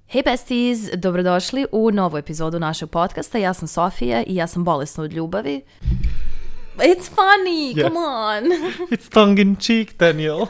Hey besties, dobrodošli u novu epizodu našeg podcasta. Ja sam Sofija i ja sam bolesna od ljubavi. It's funny, yes. Come on. It's tongue in cheek, Daniel.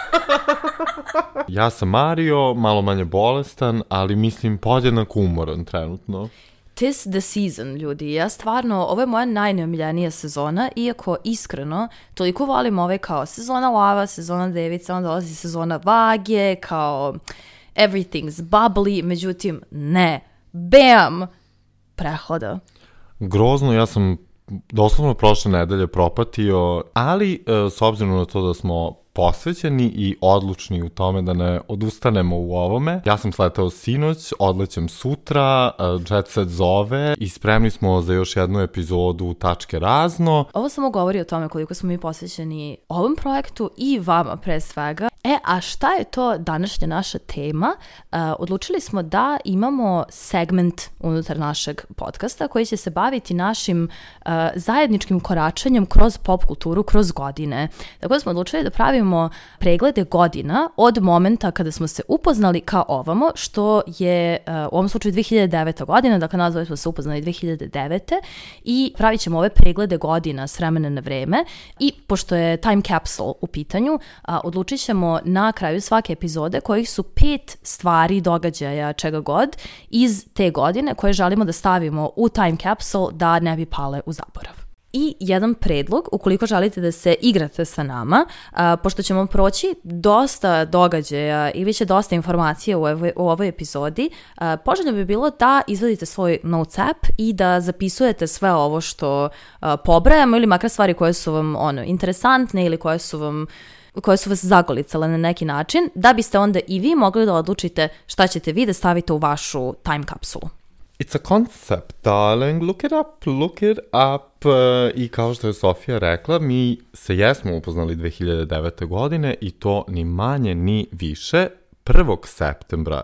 Ja sam Mario, malo manje bolestan, ali mislim podjednako umoran trenutno. Tis the season, ljudi. Ja stvarno, ovo je moja najneomiljenija sezona, iako iskreno, toliko volim ove kao sezona lava, sezona devica, onda dolazi sezona vage, kao everything's bubbly, međutim, ne. Bam! Prehlada. Grozno, ja sam doslovno prošle nedelje propatio, ali s obzirom na to da smo posvećeni i odlučni u tome da ne odustanemo u ovome. Ja sam sletao sinoć, odlećem sutra, Jet Set zove i spremni smo za još jednu epizodu Tačke razno. Ovo samo govori o tome koliko smo mi posvećeni ovom projektu i vama pre svega. A šta je to današnja naša tema? Odlučili smo da imamo segment unutar našeg podcasta koji će se baviti našim zajedničkim koračanjem kroz pop kulturu, kroz godine. Tako da smo odlučili da pravimo preglede godina od momenta kada smo se upoznali kao ovamo, što je u ovom slučaju 2009. godina, dakle nazvali smo se upoznali 2009. I pravit ćemo ove preglede godina s vremena na vreme i pošto je time capsule u pitanju, odlučit ćemo na kraju svake epizode kojih su 5 stvari, događaja, čega god iz te godine koje želimo da stavimo u time capsule da ne bi pale u zaborav. I jedan predlog, ukoliko želite da se igrate sa nama, pošto ćemo proći dosta događaja i biće dosta informacije u ovoj epizodi, poželjno bi bilo da izvadite svoj notes app i da zapisujete sve ovo što pobrajamo ili makar stvari koje su vam interesantne ili koje su vas zagolicale na neki način, da biste onda i vi mogli da odlučite šta ćete vi da stavite u vašu time kapsulu. It's a concept, darling. Look it up. I kao što je Sofija rekla, mi se jesmo upoznali 2009. godine i to ni manje ni više. 1. septembra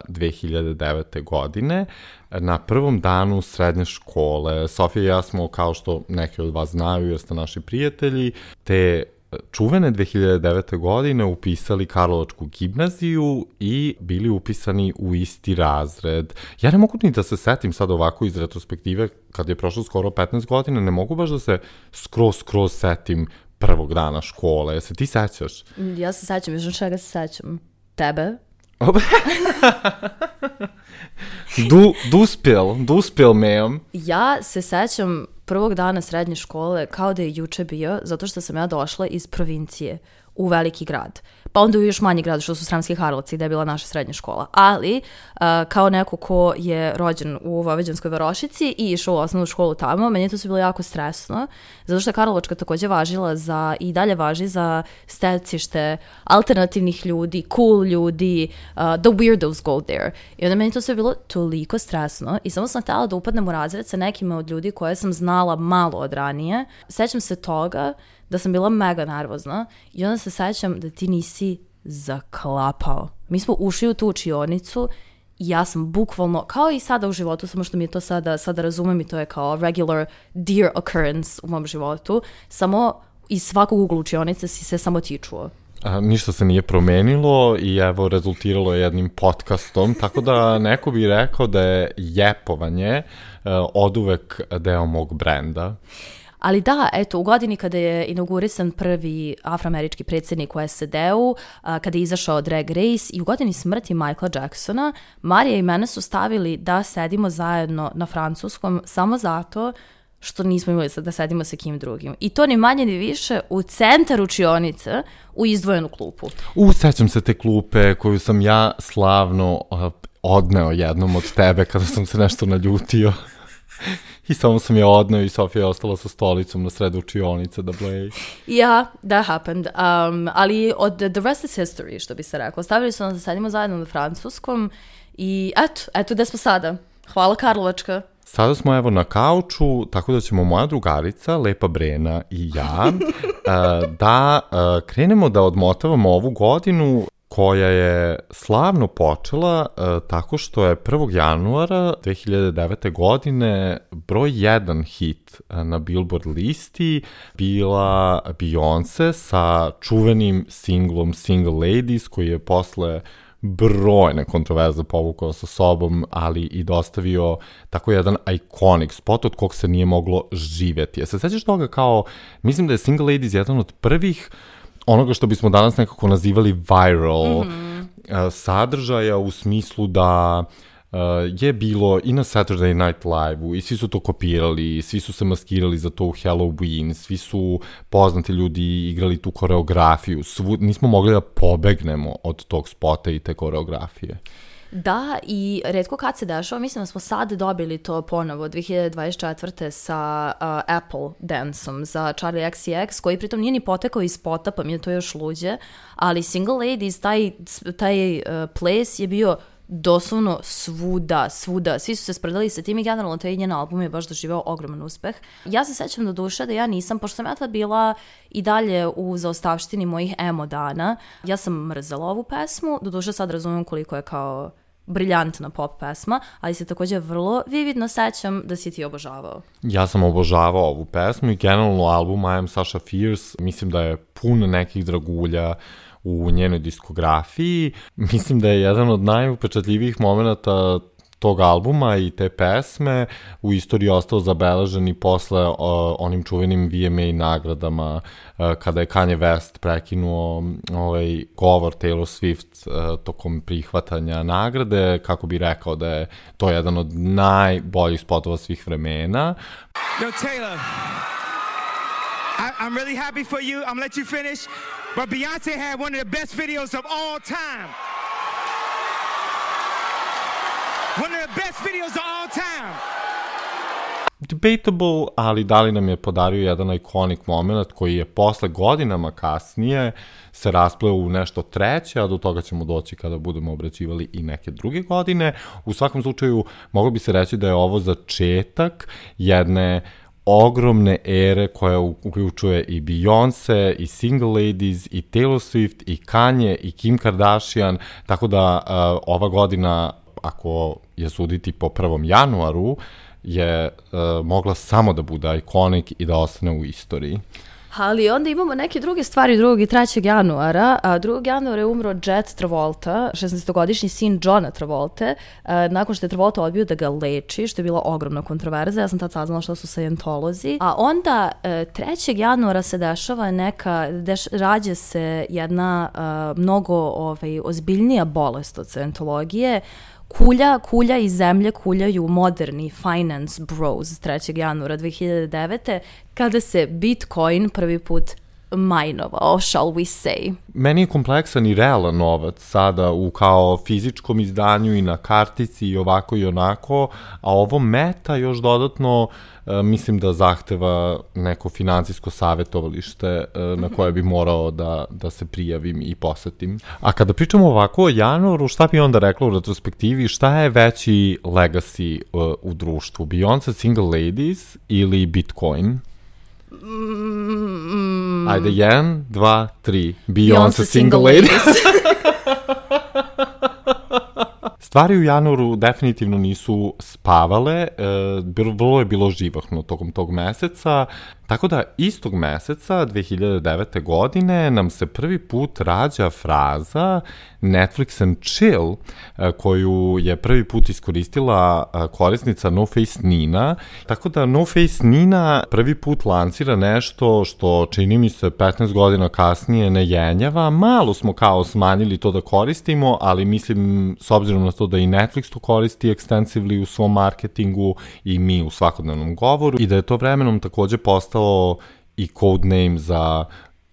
2009. godine, na prvom danu srednje škole. Sofija i ja smo, kao što neki od vas znaju jer ste naši prijatelji, te čuvene 2009. godine upisali Karlovačku gimnaziju i bili upisani u isti razred. Ja ne mogu ni da se setim sad ovako iz retrospektive, kad je prošlo skoro 15 godina, ne mogu baš da se skroz setim prvog dana škole. Se ti sećaš? Ja se sećam, još čega se sećam? Tebe? Duspel, ma'am. Ja se sećam prvog dana srednje škole kao da je juče bio, zato što sam ja došla iz provincije u veliki grad. Pa onda u još manji grad, što su Sremski Karlovci, gde je bila naša srednja škola. Ali, kao neko ko je rođen u Vaveđanskoj Varošici i išao u osnovnu školu tamo, meni je to sve bilo jako stresno, zato što je Karlovačka takođe važila i dalje važi za stecište alternativnih ljudi, cool ljudi, the weirdos go there. I onda meni to sve bilo toliko stresno i samo sam htjela da upadnem u razred sa nekima od ljudi koje sam znala malo od ranije. Sećam se toga da sam bila mega nervozna i onda se sećam da ti nisi zaklapao. Mi smo ušli u tu učionicu i ja sam bukvalno, kao i sada u životu, samo što mi je to sada razumem i to je kao regular dear occurrence u mom životu, samo iz svakog ugla učionice si se samo ti čuo. Ništa se nije promenilo i evo rezultiralo je jednim podcastom, tako da neko bi rekao da je jepovanje oduvek deo mog brenda. Ali da, eto, u godini kada je inaugurisan prvi afroamerički predsjednik u SAD-u, kada je izašao Drag Race i u godini smrti Michaela Jacksona, Marija i mene su stavili da sedimo zajedno na francuskom samo zato što nismo imali da sedimo sa kim drugim. I to ni manje ni više u centar učionice u izdvojenu klupu. Sećam se te klupe koju sam ja slavno odneo jednom od tebe kada sam se nešto naljutio. I samo sam je odneo i Sofija je ostala sa stolicom na sred učionice da bleji. Yeah, that happened. Ali the rest is history, što bi se reklo. Stavili su nas da sedimo zajedno na francuskom i eto gde smo sada. Hvala Karlovačka. Sada smo evo na kauču, tako da ćemo moja drugarica, Lepa Brena i ja, da krenemo da odmotavamo ovu godinu koja je slavno počela tako što je 1. januara 2009. godine broj 1 hit na Billboard listi bila Beyoncé sa čuvenim singlom Single Ladies, koji je posle brojne kontroverze povukao sa sobom, ali i dostavio tako jedan iconic spot od kog se nije moglo živjeti. Ja se sećaš toga kao, mislim da je Single Ladies jedan od prvih onoga što bismo danas nekako nazivali viral sadržaja, u smislu da je bilo i na Saturday Night Live-u i svi su to kopirali, svi su se maskirali za to u Halloween, svi su poznati ljudi igrali tu koreografiju, nismo mogli da pobegnemo od tog spota i te koreografije. Da, i retko kad se dešava, mislim da smo sad dobili to ponovo 2024. sa Apple Dance-om za Charli XCX, koji pritom nije ni potekao iz spota, pa mi je to još luđe, ali Single Ladies, taj ples je bio doslovno svuda, svi su se spredali sa tim i generalno taj njen album je baš doživeo ogroman uspeh. Ja se sećam do duše da ja nisam, pošto sam ja tad bila i dalje u zaostavštini mojih emo dana, ja sam mrzela ovu pesmu, do duše sad razumem koliko je kao briljantna pop pesma, ali se također vrlo vividno sećam da si ti obožavao. Ja sam obožavao ovu pesmu i generalno album I Am Sasha Fierce, mislim da je pun nekih dragulja u njenoj diskografiji. Mislim da je jedan od najupečatljivijih momenata tog albuma i te pesme u istoriji ostao zabeležen i posle onim čuvenim VMA nagradama kada je Kanye West prekinuo govor Taylor Swift tokom prihvatanja nagrade, kako bi rekao da je to jedan od najboljih spotova svih vremena. Yo, Taylor, I'm really happy for you. I'm gonna let you finish. But Beyonce had one of the best videos of all time. One of the best videos of all time. Debatable, ali da li nam je podario jedan iconic moment koji je posle godinama kasnije se raspleo u nešto treće, a do toga ćemo doći kada budemo obrađivali i neke druge godine. U svakom slučaju, moglo bi se reći da je ovo začetak jedne ogromne ere koja uključuje i Beyoncé, i Single Ladies, i Taylor Swift, i Kanye, i Kim Kardashian, tako da ova godina, ako je suditi po 1. januaru, je mogla samo da bude iconic i da ostane u istoriji. Ali onda imamo neke druge stvari 2. i 3. januara. 2. januara je umro Jet Travolta, 16-godišnji sin Johna Travolte, nakon što je Travolta odbio da ga leči, što je bila ogromna kontroverza. Ja sam tad saznala što su Scientolozi. A onda 3. januara se dešava rađa se jedna mnogo ozbiljnija bolest od Scientologije. Kulja iz zemlje kuljaju moderni finance bros 3. januara 2009. kada se Bitcoin prvi put majnovao, shall we say. Meni je kompleksan i realan novac sada u kao fizičkom izdanju i na kartici i ovako i onako, a ovo meta još dodatno mislim da zahteva neko financijsko savjetovalište na koje bi morao da se prijavim i posetim. A kada pričamo ovako o januaru, šta bi onda rekla u retrospektivi, šta je veći legacy u društvu? Beyoncé, Single Ladies ili Bitcoin? Ajde, 1, 2, 3. Beyoncé, Single Ladies. Stvari u januaru definitivno nisu spavale, vrlo je bilo živahno tokom tog meseca, tako da istog meseca, 2009. godine, nam se prvi put rađa fraza Netflix and chill, koju je prvi put iskoristila korisnica No Face Nina, tako da No Face Nina prvi put lancira nešto što čini mi se 15 godina kasnije ne jenjava, malo smo kao smanjili to da koristimo, ali mislim s obzirom na to da i Netflix to koristi extensively u svom marketingu i mi u svakodnevnom govoru i da je to vremenom takođe postalo i code name za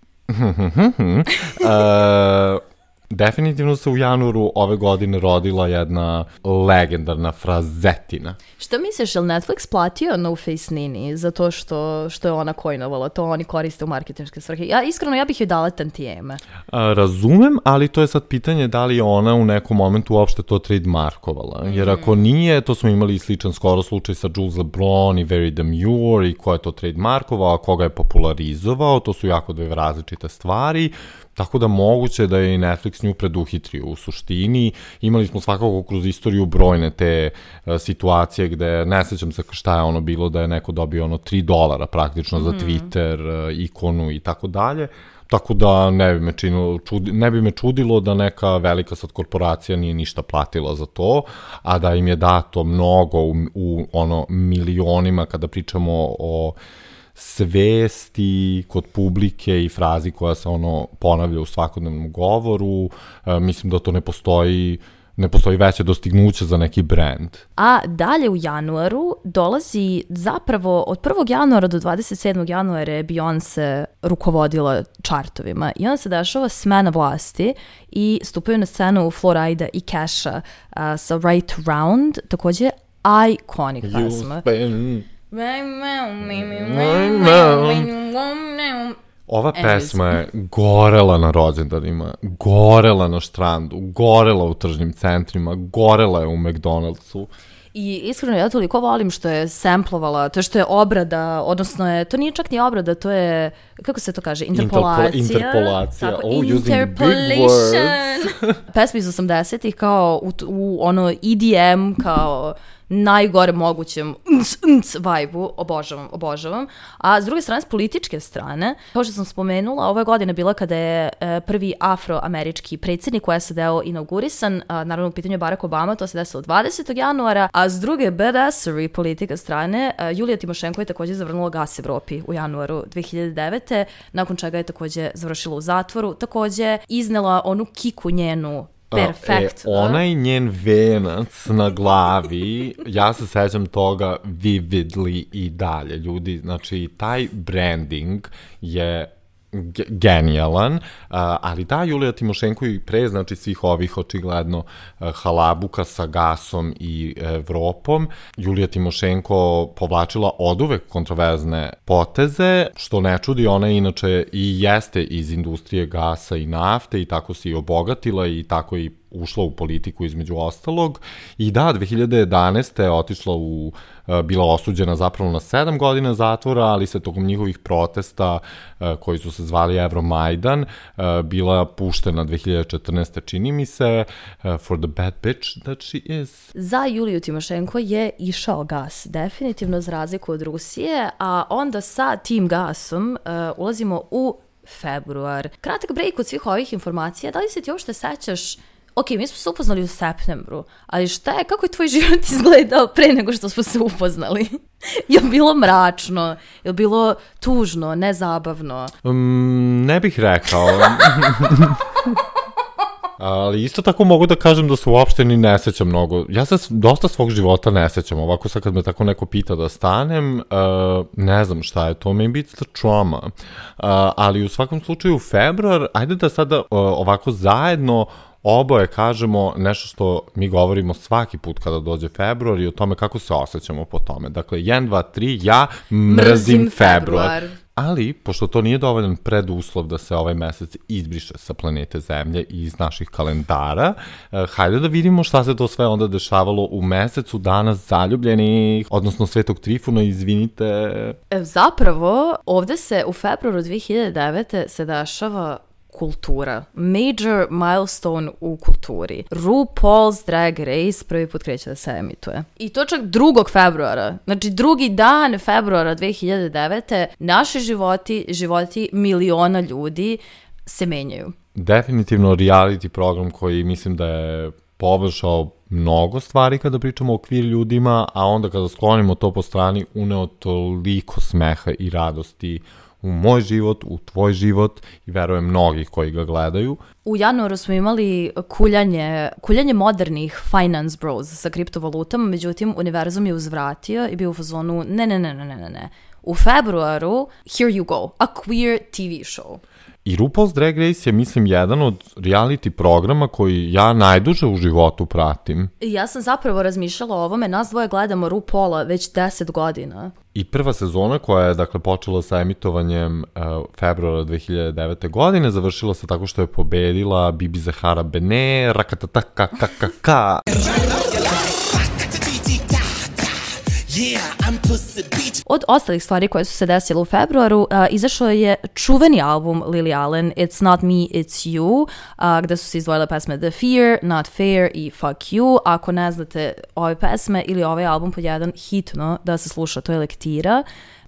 definitivno se u januaru ove godine rodila jedna legendarna frazetina. Što misliš, je li Netflix platio No Face Nini za to što je ona coinovala, to oni koriste u marketinške svrhe? Ja bih joj dala tantijeme. Razumem, ali to je sad pitanje da li je ona u nekom momentu uopšte to trademarkovala. Jer ako nije, to smo imali sličan skoro slučaj sa Jules LeBron i Very Demure i ko je to trademarkovao, a koga je popularizovao, to su jako dve različite stvari. Tako da moguće da je i Netflix nju preduhitrio u suštini. Imali smo svakako kroz istoriju brojne te situacije gde, ne sećam se šta je ono bilo, da je neko dobio $3 praktično za Twitter, ikonu i tako dalje. tako da ne bi me čudilo da neka velika sad korporacija nije ništa platila za to, a da im je dato mnogo u ono milionima kada pričamo o svesti kod publike i frazi koja se ono ponavlja u svakodnevnom govoru. Mislim da to ne postoji veće dostignuće za neki brand. A dalje u januaru dolazi zapravo od 1. januara do 27. januara je Beyoncé rukovodila čartovima i onda se dešava smena vlasti i stupaju na scenu Florida i Kesha sa Right Round, takođe iconic pesma. Ova pesma je gorela na rođendanima, gorela na štrandu, gorela u tržnim centrima, gorela je u McDonald'su. I iskreno ja toliko volim što je samplovala, to što je obrada, odnosno to nije čak ni obrada, to je, kako se to kaže, interpolacija. Interpolacija, tako, using big words. Pesma iz 80-ih kao u ono EDM, kao najgore mogućem vibe-u, obožavam. A s druge strane, s političke strane, kao što sam spomenula, ova godina bila kada je prvi afroamerički predsjednik u SAD-u inaugurisan, naravno u pitanju je Barack Obama, to se desilo 20. januara, a s druge badassery politika strane, Julija Timošenko je također zavrnula gas Evropi u januaru 2009. Nakon čega je također završila u zatvoru, također iznela onu kiku njenu perfektno. Onaj njen venac na glavi, ja se sećam toga vividly i dalje. Ljudi, znači, taj branding je genijalan, ali da, Julija Timošenko i pre, znači svih ovih očigledno halabuka sa gasom i Evropom, Julija Timošenko povlačila oduvek kontroverzne poteze, što ne čudi, ona inače i jeste iz industrije gasa i nafte i tako se i obogatila i tako i ušla u politiku između ostalog. I da, 2011. je otišla bila osuđena zapravo na 7 godina zatvora, ali se tokom njihovih protesta koji su se zvali Euromajdan bila puštena 2014. čini mi se for the bad bitch that she is. Za Juliju Timošenko je išao gas, definitivno za razliku od Rusije, a onda sa tim gasom ulazimo u februar. Kratak break od svih ovih informacija, da li se ti uopšte sećaš? Ok, mi smo se upoznali u septembru, ali kako je tvoj život izgledao pre nego što smo se upoznali? Je li bilo mračno? Je li bilo tužno, nezabavno? Ne bih rekao. Ali isto tako mogu da kažem da se uopšte ni ne sećam mnogo. Ja se dosta svog života ne sećam. Ovako sad kad me tako neko pita da stanem, ne znam šta je to, maybe it's the trauma. Ali u svakom slučaju februar, ajde da sada ovako zajedno oboje kažemo nešto što mi govorimo svaki put kada dođe februar i o tome kako se osjećamo po tome. Dakle, 1, 2, 3, ja mrzim februar. Ali, pošto to nije dovoljan preduslov da se ovaj mesec izbriše sa planete Zemlje i iz naših kalendara, hajde da vidimo šta se to sve onda dešavalo u mesecu dana zaljubljenih, odnosno Svetog Trifuna, izvinite. Zapravo, ovde se u februaru 2009. se dešava kultura. Major milestone u kulturi. RuPaul's Drag Race prvi put kreće da se emituje. I to čak 2. februara. Znači, drugi dan februara 2009. Naši životi miliona ljudi se menjaju. Definitivno reality program koji mislim da je poboljšao mnogo stvari kada pričamo o queer ljudima, a onda kada sklonimo to po strani, uneo toliko smeha i radosti u moj život, u tvoj život i verujem mnogih koji ga gledaju. U januaru smo imali kuljanje modernih finance bros sa kriptovalutama, međutim, univerzum je uzvratio i bio u fazonu ne. U februaru, here you go, a queer TV show. I RuPaul's Drag Race je, mislim, jedan od reality programa koji ja najduže u životu pratim. Ja sam zapravo razmišljala o ovome, nas dvoje gledamo RuPaula već 10 godina. I prva sezona koja je, dakle, počela sa emitovanjem februara 2009. godine, završila se tako što je pobedila Bibi Zahara Benet, rakatataka. Od ostalih stvari koje su se desile u februaru, izašao je čuveni album Lily Allen, It's Not Me, It's You, gde su se izdvojile pesme The Fear, Not Fair i Fuck You. Ako ne znate ove pesme ili ovaj album pod jedan, hitno da se sluša, to je lektira.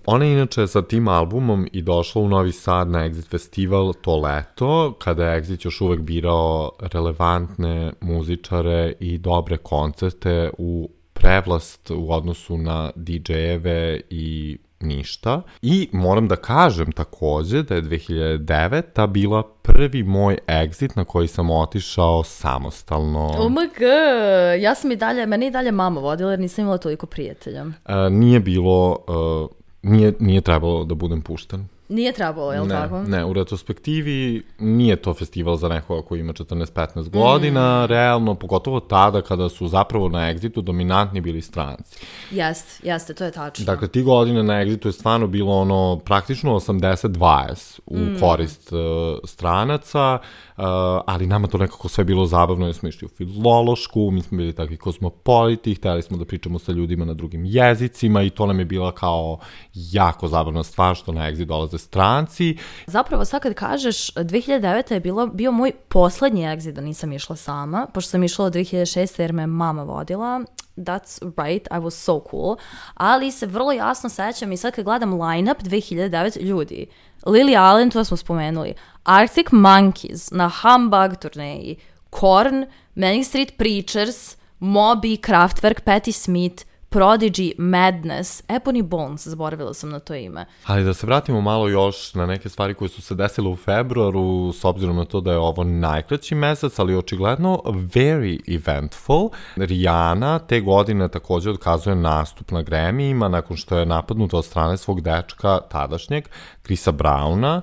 Ona je inače sa tim albumom i došla u Novi Sad na Exit festival to leto, kada je Exit još uvek birao relevantne muzičare i dobre koncerte u prevlast u odnosu na DJ-eve i ništa. I moram da kažem takođe da je 2009. bila prvi moj Exit na koji sam otišao samostalno. OMG, ja sam meni i dalje mama vodila jer nisam imala toliko prijatelja. Nije bilo, nije trebalo da budem pušten. Nije trebalo, je li tako? Ne, u retrospektivi nije to festival za nekoga koji ima 14-15 godina, realno, pogotovo tada kada su zapravo na Exitu dominantni bili stranci. Jeste, to je tačno. Dakle, ti godine na Exitu je stvarno bilo praktično 80-20 u korist stranaca, ali nama to nekako sve bilo zabavno, jer smo išli u filološku, mi smo bili takvi kozmopoliti, hteli smo da pričamo sa ljudima na drugim jezicima i to nam je bila kao jako zabavna stvar što na Exit dolaze stranci. Zapravo sad kad kažeš, 2009. je bio moj poslednji Exit da nisam išla sama, pošto sam išla od 2006. jer me mama vodila. That's right, I was so cool. Ali se vrlo jasno sećam i sad kad gledam line-up 2009 ljudi. Lily Allen, to smo spomenuli. Arctic Monkeys na Humbug turneji. Korn, Manic Street Preachers, Moby, Kraftwerk, Patti Smith, Prodigy, Madness, Ebony Bones, zaboravila sam na to ime. Ali da se vratimo malo još na neke stvari koje su se desile u februaru, s obzirom na to da je ovo najkraći mesec, ali očigledno very eventful. Rihanna te godine takođe otkazuje nastup na Grammyima nakon što je napadnuta od strane svog dečka, tadašnjeg, Chrisa Browna.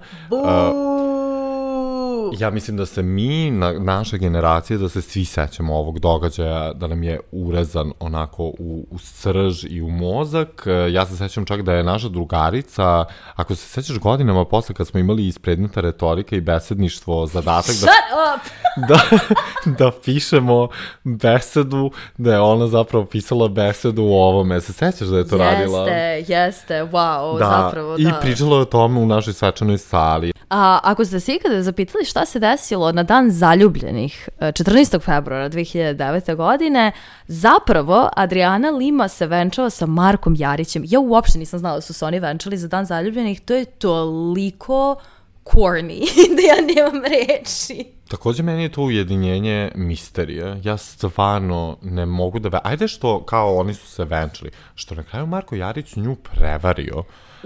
Ja mislim da se mi, naša generacija, da se svi sećamo ovog događaja, da nam je urezan onako u srž i u mozak. Ja se sećam čak da je naša drugarica, ako se sećaš godinama posle kad smo imali iz predmeta retorika i besedništvo zadatak da pišemo besedu, da je ona zapravo pisala besedu u ovome. Se sećaš da je to radila? Jeste, wow, zapravo, da. I pričala je o tome u našoj svečanoj sali. A ako ste se ikada zapitali šta se desilo na dan zaljubljenih 14. februara 2009. godine, zapravo Adriana Lima se venčava sa Markom Jarićem. Ja uopšte nisam znala da su se oni venčali za dan zaljubljenih, to je toliko corny da ja nemam reči. Takođe, meni je to ujedinjenje misterije. Ja stvarno ne mogu da... Ajde što, kao oni su se venčali, što na kraju Marko Jarić nju prevario.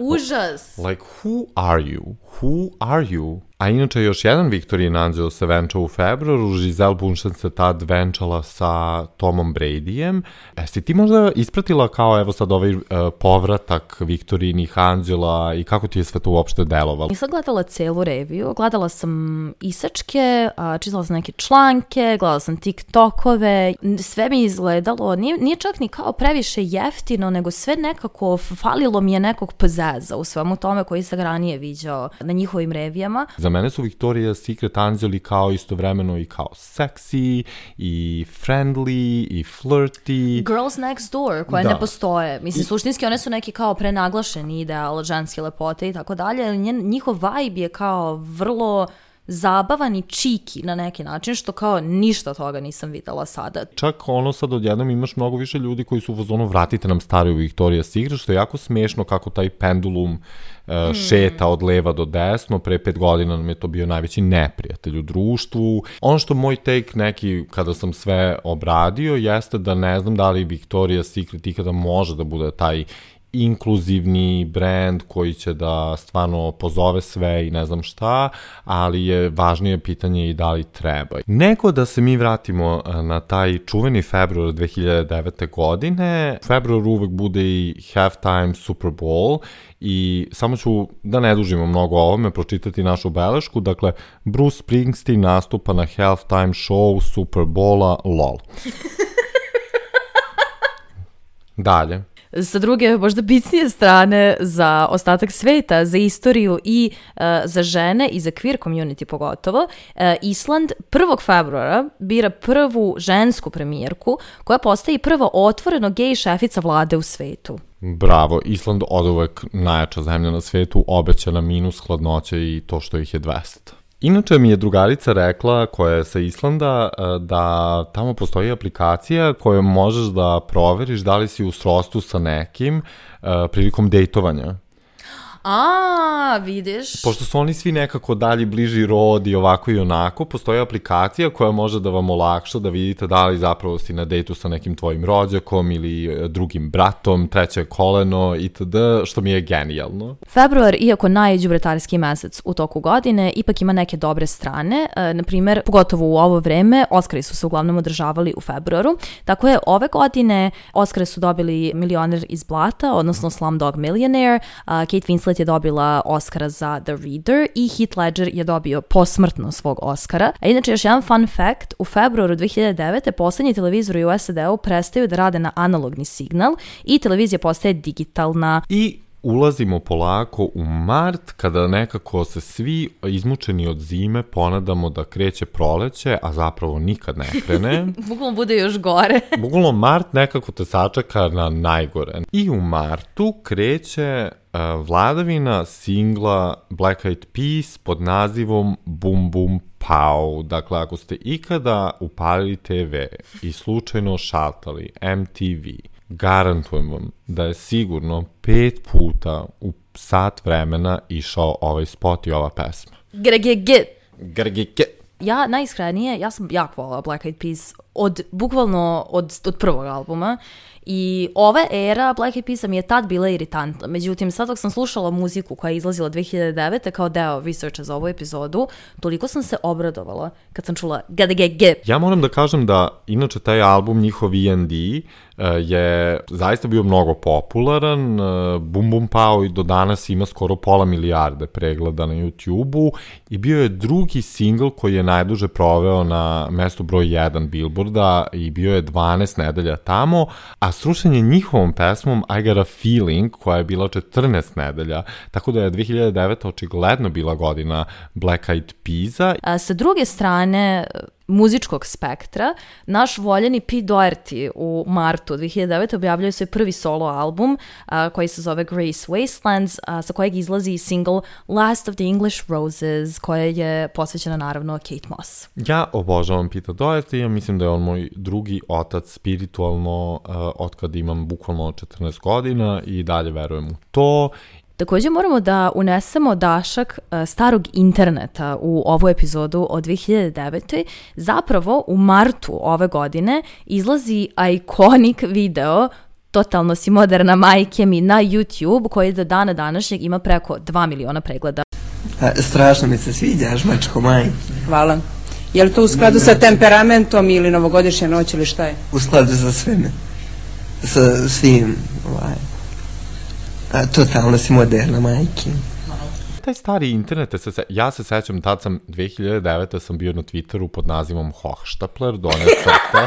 Užas! Like, who are you? Who are you? A inače, još jedan Viktorijin anđeo se venčao u februaru, Gisele Bündchen se tad venčala sa Tomom Bradyjem. Si ti možda ispratila kao, evo sad, ovaj povratak Viktorijinih anđela i kako ti je sve to uopšte delovalo? Nisam gledala celu reviju, gledala sam isačke, čitala sam neke članke, gledala sam TikTokove, sve mi izgledalo, nije čak ni kao previše jeftino, nego sve nekako, falilo mi je nekog pezeza u svemu tome koji sam ranije viđao na njihovim revijama. Za mene su Victoria's Secret anđeli kao istovremeno i kao sexy, i friendly, i flirty. Girls next door, koje ne postoje. Mislim, suštinski one su neki kao prenaglašeni ideal ženske lepote i tako dalje. Njihov vibe je kao vrlo zabavan i čiki na neki način, što kao ništa toga nisam videla sada. Čak ono sad odjednom imaš mnogo više ljudi koji su u fazonu vratite nam stariju Victoria's Secret, što je jako smešno kako taj pendulum šeta od leva do desno. Pre 5 godina nam je to bio najveći neprijatelj u društvu. Ono što moj take neki kada sam sve obradio jeste da ne znam da li Victoria's Secret ikada može da bude taj inkluzivni brand koji će da stvarno pozove sve i ne znam šta, ali je važnije pitanje i da li treba. Nego da se mi vratimo na taj čuveni februar 2009. godine. U februaru uvek bude i halftime Super Bowl i samo ću, da ne dužimo mnogo o ovome, pročitati našu belešku. Dakle, Bruce Springsteen nastupa na halftime show Super Bowla, lol. Dalje. Sa druge, možda bitnije strane za ostatak sveta, za istoriju i za žene i za queer community pogotovo, Island 1. februara bira prvu žensku premijerku koja postaje prva otvoreno gej šefica vlade u svetu. Bravo, Island oduvek najjača zemlja na svetu, obećana minus hladnoće i to što ih je 200. Inače mi je drugarica rekla, koja je sa Islanda, da tamo postoji aplikacija kojom možeš da proveriš da li si u srodstvu sa nekim prilikom dejtovanja. Vidiš. Pošto su oni svi nekako dalji bliži rod i ovako i onako, postoji aplikacija koja može da vam olakša da vidite da li zapravo si na dejtu sa nekim tvojim rođakom ili drugim bratom, treće koleno itd., što mi je genijalno. Februar, iako najđubretarski mesec u toku godine, ipak ima neke dobre strane. Naprimjer, pogotovo u ovo vreme, Oskari su se uglavnom održavali u februaru. Tako je, ove godine Oskare su dobili Milioner iz blata, odnosno Slumdog Millionaire. Kate Winslet je dobila Oscara za The Reader i Heath Ledger je dobio posmrtno svog Oscara. A inače, još jedan fun fact, u februaru 2009. poslednji televizori u SAD-u prestaju da rade na analogni signal i televizija postaje digitalna. I ulazimo polako u mart, kada nekako se svi izmučeni od zime ponadamo da kreće proleće, a zapravo nikad ne krene. Bukvalno bude još gore. Bukvalno mart nekako te sačeka na najgore. I u martu kreće vladavina singla Black Eyed Peas pod nazivom Bum Bum Pow. Dakle, ako ste ikada upalili TV i slučajno šaltali MTV, garantujem vam da je sigurno 5 puta u sat vremena išao ovaj spot i ova pesma. Grgege. Ja najiskrenije, ja sam jako volila Black Eyed Peas bukvalno od prvog albuma i ova era Black Eyed Peasa mi je tad bila iritantna. Međutim, sad dok sam slušala muziku koja je izlazila 2009. kao deo researcha za ovu epizodu, toliko sam se obradovala kad sam čula Gadegege. Ja moram da kažem da inače taj album, njihov E&D, je zaista bio mnogo popularan. Bum Bum Pow do danas ima skoro 500 milijarde pregleda na YouTube-u i bio je drugi singl koji je najduže proveo na mestu broj 1 Billboarda i bio je 12 nedelja tamo, a srušen je njihovom pesmom I Got a Feeling koja je bila 14 nedelja, tako da je 2009. očigledno bila godina Black Eyed Peasa. Sa druge strane muzičkog spektra, naš voljeni Pete Doherty u martu 2009. objavljaju svoj prvi solo album koji se zove Grace Wastelands, sa kojeg izlazi single Last of the English Roses, koja je posvećena naravno Kate Moss. Ja obožavam Pete Doherty, ja mislim da je on moj drugi otac spiritualno od kad imam bukvalno 14 godina i dalje verujem u to. Također moramo da unesemo dašak starog interneta u ovu epizodu od 2009. Zapravo u martu ove godine izlazi iconic video Totalno si moderna majke mi na YouTube koji do dana današnjeg ima preko 2 miliona pregleda. Strašno mi se sviđaš, mačko majke. Hvala. Je li to u skladu sa temperamentom ili novogodišnja noć ili šta je? U skladu sa svime. Sa svim, totalno si moderna, majke. Taj stari internet, ja se sećam, tad sam 2009. sam bio na Twitteru pod nazivom Hochstapler, doneo crta.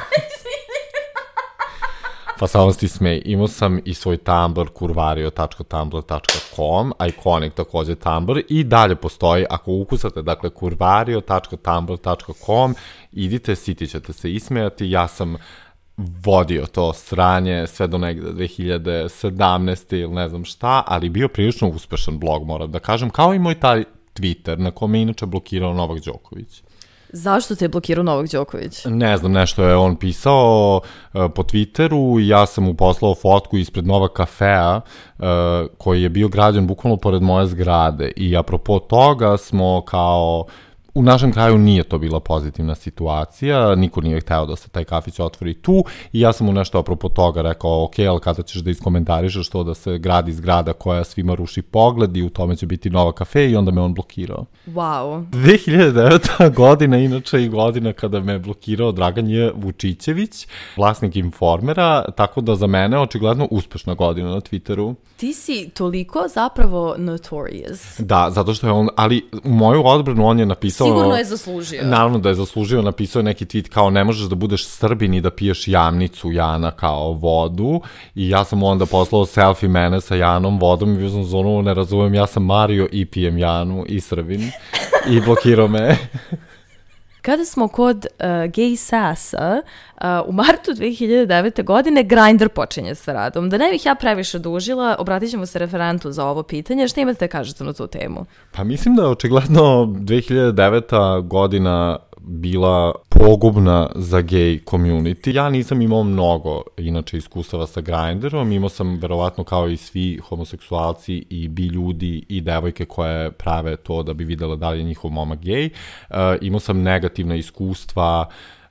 Pa samo ti smej, imao sam i svoj Tumblr, kurvario.tumblr.com, iconic takođe Tumblr i dalje postoji, ako ukusate, dakle, kurvario.tumblr.com, idite, siti ćete se ismejati, ja sam vodio to sranje sve do negde 2017. ili ne znam šta, ali bio prilično uspešan blog, moram da kažem, kao i moj taj Twitter, na kome je inače blokirao Novak Đoković. Zašto te je blokirao Novak Đoković? Ne znam, nešto je on pisao po Twitteru i ja sam mu poslao fotku ispred Novak kafea koji je bio građen bukvalno pored moje zgrade i apropo toga smo kao... U našem kraju nije to bila pozitivna situacija, niko nije hteo da se taj kafić otvori tu i ja sam mu nešto apropo toga rekao, ok, ali kada ćeš da iskomentarišeš to da se gradi zgrada koja svima ruši pogled i u tome će biti Nova kafe i onda me on blokirao. Wow. 2009. godina, inače i godina kada me blokirao Dragan J. Vučićević, vlasnik Informera, tako da za mene očigledno uspešna godina na Twitteru. Ti si toliko zapravo notorious. Da, zato što je on, ali u moju odbranu on je napisao... Sigurno je zaslužio. Naravno da je zaslužio, napisao je neki tweet kao ne možeš da budeš Srbin i da piješ jamnicu Jana kao vodu i ja sam onda poslao selfie mene sa Janom vodom i bio sam zonu, ne razumem, ja sam Mario i pijem Janu i Srbin i blokirao me. Kada smo kod gay sasa, u martu 2009. godine Grindr počinje sa radom. Da ne bih ja previše dužila, obratit ćemo se referentu za ovo pitanje. Šta imate da kažete na tu temu? Pa mislim da je očigledno 2009. godina bila pogubna za gay community. Ja nisam imao mnogo, inače, iskustava sa Grindrom, imao sam verovatno kao i svi homoseksualci i bi ljudi i devojke koje prave to da bi videla da li je njihov momak gay. Imao sam negativna iskustva,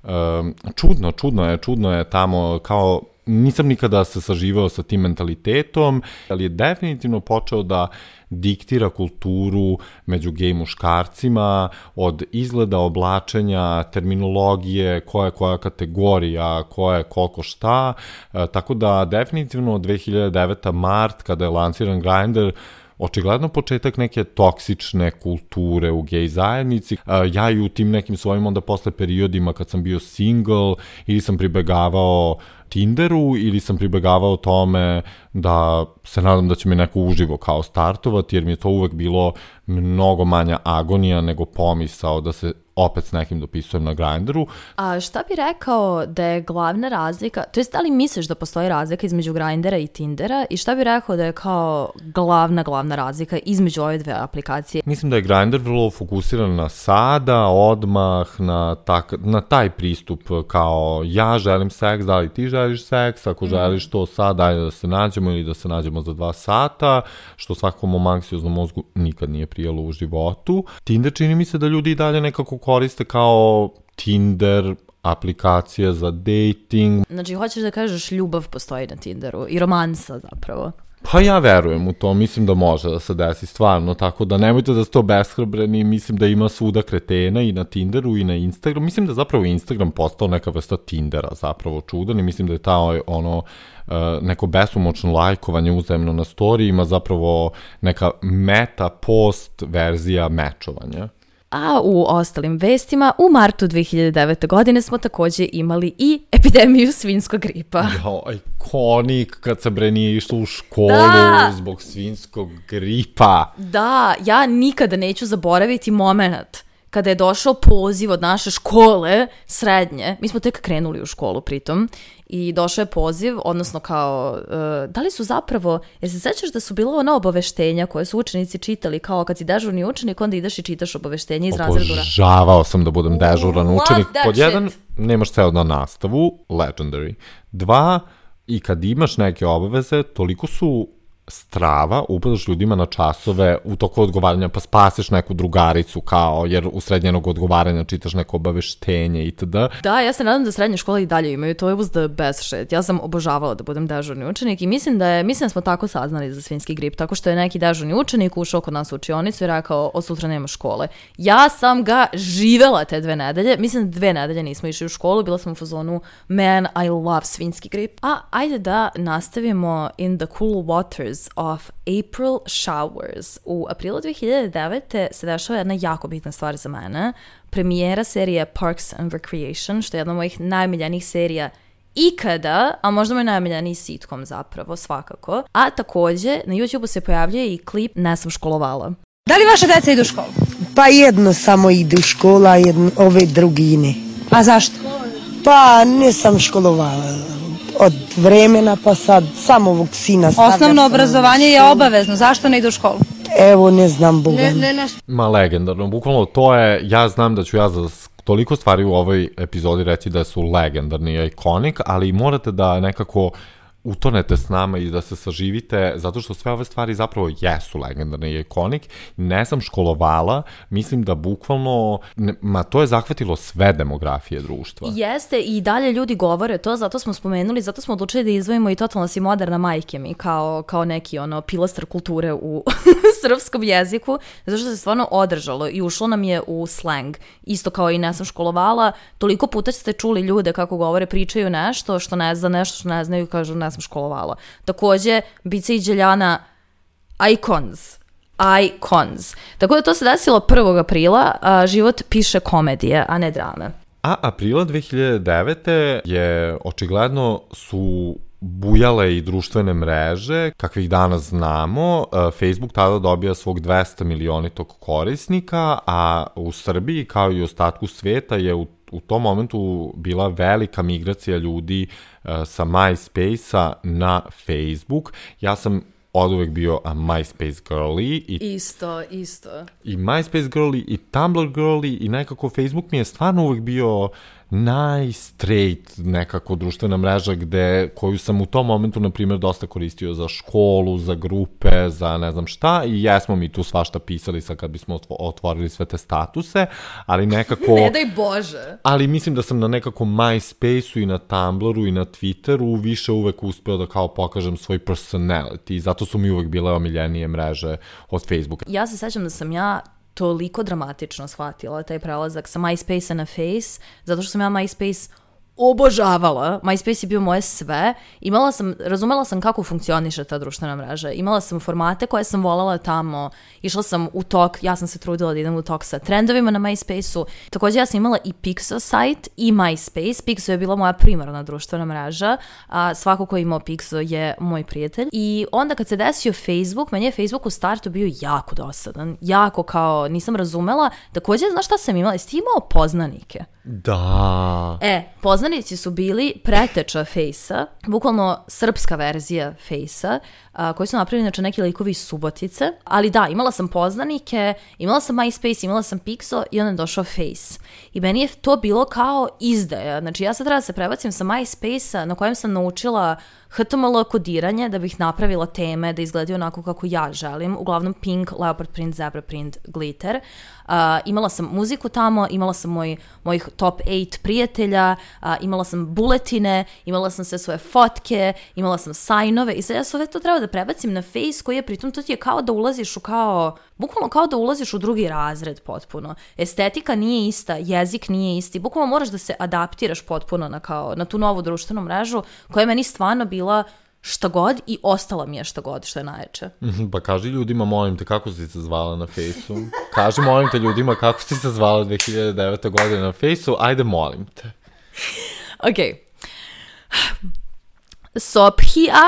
čudno je tamo, kao nisam nikada se saživao sa tim mentalitetom, ali je definitivno počeo da diktira kulturu među gej muškarcima, od izgleda, oblačenja, terminologije, koja kategorija, koja je koliko šta, tako da definitivno 2009. mart, kada je lanciran Grindr, očigledno početak neke toksične kulture u gej zajednici. Ja i u tim nekim svojim onda posle periodima kad sam bio single ili sam pribegavao Tinderu ili sam pribegavao tome da se nadam da će mi neko uživo kao startovati, jer mi je to uvek bilo mnogo manja agonija nego pomisao da se opet s nekim dopisujem na Grindru. A šta bi rekao da je glavna razlika, to jest da li misliš da postoji razlika između Grindera i Tindera i šta bi rekao da je kao glavna razlika između ove dve aplikacije? Mislim da je Grindr vrlo fokusiran na sada, odmah, na taj pristup kao ja želim seks, da li ti želiš seks, ako želiš to sad, ajde da se nađemo ili da se nađemo za 2 sata, što svakom anksioznom mozgu nikad nije prijelo u životu. Tinder čini mi se da ljudi i dalje nekako koriste kao Tinder, aplikacija za dating. Znači, hoćeš da kažeš ljubav postoji na Tinderu i romansa zapravo? Pa ja verujem u to, mislim da može da se desi stvarno, tako da nemojte da ste obeshrabreni, mislim da ima svuda kretena i na Tinderu i na Instagramu. Mislim da zapravo Instagram postao neka vrsta Tindera zapravo čudan i mislim da je neko besomučno lajkovanje uzajemno na storijima zapravo neka meta post verzija mečovanja. A u ostalim vestima, u martu 2009. godine smo takođe imali i epidemiju svinjskog gripa. Ikonik, kad se nije išlo u školu zbog svinjskog gripa. Da, ja nikada neću zaboraviti moment kada je došao poziv od naše škole srednje. Mi smo tek krenuli u školu pritom. I došao je poziv, odnosno kao, da li su zapravo, jer se sećaš da su bila ona obaveštenja koje su učenici čitali, kao kad si dežurni učenik, onda ideš i čitaš obaveštenje iz razredura. Obožavao sam da budem dežuran učenik. Pod 1, nemaš ceo dan nastavu, legendary. 2, i kad imaš neke obaveze, toliko su strava, upadaš ljudima na časove u toku odgovaranja, pa spasiš neku drugaricu kao, jer u srednjenog odgovaranja čitaš neko obaveštenje itd. Da, ja se nadam da srednje škole i dalje imaju, to je was the best shit. Ja sam obožavala da budem dežurni učenik i mislim da smo tako saznali za svinjski grip, tako što je neki dežurni učenik ušao kod nas u učionicu i rekao, od sutra nema škole. Ja sam ga živela te 2 nedelje, mislim da 2 nedelje nismo išli u školu, bila sam u fazonu, man, I love svinjski grip. A ajde da nastavimo in the cool waters of April showers. U aprilu 2009. se dešava jedna jako bitna stvar za mene. Premijera serije Parks and Recreation, što je jedna od mojih najomiljenijih serija ikada, a možda moj najomiljeniji sitcom zapravo, svakako. A takođe, na YouTubeu se pojavljuje i klip Ne sam školovala. Da li vaša deca idu u školu? Pa jedno samo ide u školu, a ove drugi ne. A zašto? Pa nisam školovala od vremena, pa sad samo ovog sina stavljam. Osnovno obrazovanje je obavezno, zašto ne ide u školu? Evo, ne znam, Boga. Ma legendarno, bukvalno to je, ja znam da ću ja za toliko stvari u ovoj epizodi reći da su legendarni i ikonik, ali morate da nekako utonete s nama i da se saživite, zato što sve ove stvari zapravo jesu legendarne i ikonik. Ne sam školovala, mislim da bukvalno, to je zahvatilo sve demografije društva. Jeste, i dalje ljudi govore to, zato smo spomenuli, zato smo odlučili da izdvojimo i totalno si moderna majke mi, kao neki pilastar kulture u srpskom jeziku, zato što se stvarno održalo i ušlo nam je u slang. Isto kao i ne sam školovala, toliko puta ste čuli ljude kako govore, pričaju nešto što ne znaju, kažu ne sam školovala. Takođe, Bica i Đeljana icons. Tako da to se desilo 1. aprila, a život piše komedije, a ne drame. A aprila 2009. je očigledno su bujale i društvene mreže, kakvih danas znamo. Facebook tada dobija svog 200 milionitog korisnika, a u Srbiji, kao i u ostatku sveta, je u tom momentu bila velika migracija ljudi sa MySpace-a na Facebook. Ja sam oduvek bio MySpace girly. Isto. I MySpace girly, i Tumblr girly, i nekako Facebook mi je stvarno uvek bio najstraight nekako društvena mreža koju sam u tom momentu, na primjer, dosta koristio za školu, za grupe, za ne znam šta, i jesmo mi tu svašta pisali sad kad bismo otvorili sve te statuse, ali nekako... Ne daj Bože! Ali mislim da sam na nekako MySpace-u i na Tumblru i na Twitteru više uvek uspeo da kao pokažem svoj personality i zato su mi uvek bile omiljenije mreže od Facebooka. Ja se sećam da sam ja toliko dramatično shvatila taj prelazak sa MySpace-a na Face, zato što sam ja MySpace obožavala. MySpace je bio moje sve. Razumela sam kako funkcioniše ta društvena mreža. Imala sam formate koje sam voljela tamo. Išla sam u tok, ja sam se trudila da idem u tok sa trendovima na MySpace-u. Također ja sam imala i Pixo sajt i MySpace. Pixo je bila moja primarna društvena mreža. Svako ko je imao Pixo je moj prijatelj. I onda kad se desio Facebook, meni je Facebook u startu bio jako dosadan. Jako kao nisam razumela. Također, znaš šta sam imala? Jesi ti imao poznanike? Da. Poznanici su bili preteča Face-a, bukvalno srpska verzija Face-a, koji su napravili znači neki likovi iz Subotice, ali da, imala sam poznanike, imala sam MySpace, imala sam Pixo i onda je došao Face. I meni je to bilo kao izdaja, znači ja sad treba da se prebacim sa MySpace-a na kojem sam naučila HTML kodiranje da bih napravila teme da izgledaju onako kako ja želim, uglavnom pink, leopard print, zebra print, glitter. Imala sam muziku tamo, imala sam mojih top 8 prijatelja, imala sam buletine, imala sam sve svoje fotke, imala sam sajnove i sad ja sve to treba da prebacim na Face koji je pritom to ti je kao da ulaziš bukvalno kao da ulaziš u drugi razred potpuno. Estetika nije ista, jezik nije isti, bukvalno moraš da se adaptiraš potpuno na tu novu društvenu mrežu koja je meni stvarno bila šta god i ostala mi je šta god, što je najjače. Pa kaži ljudima, molim te, kako si se zvala na Fejsu? Kaži, molim te, ljudima, kako si se zvala 2009. godine na Fejsu? Ajde, molim te. Ok. Sophia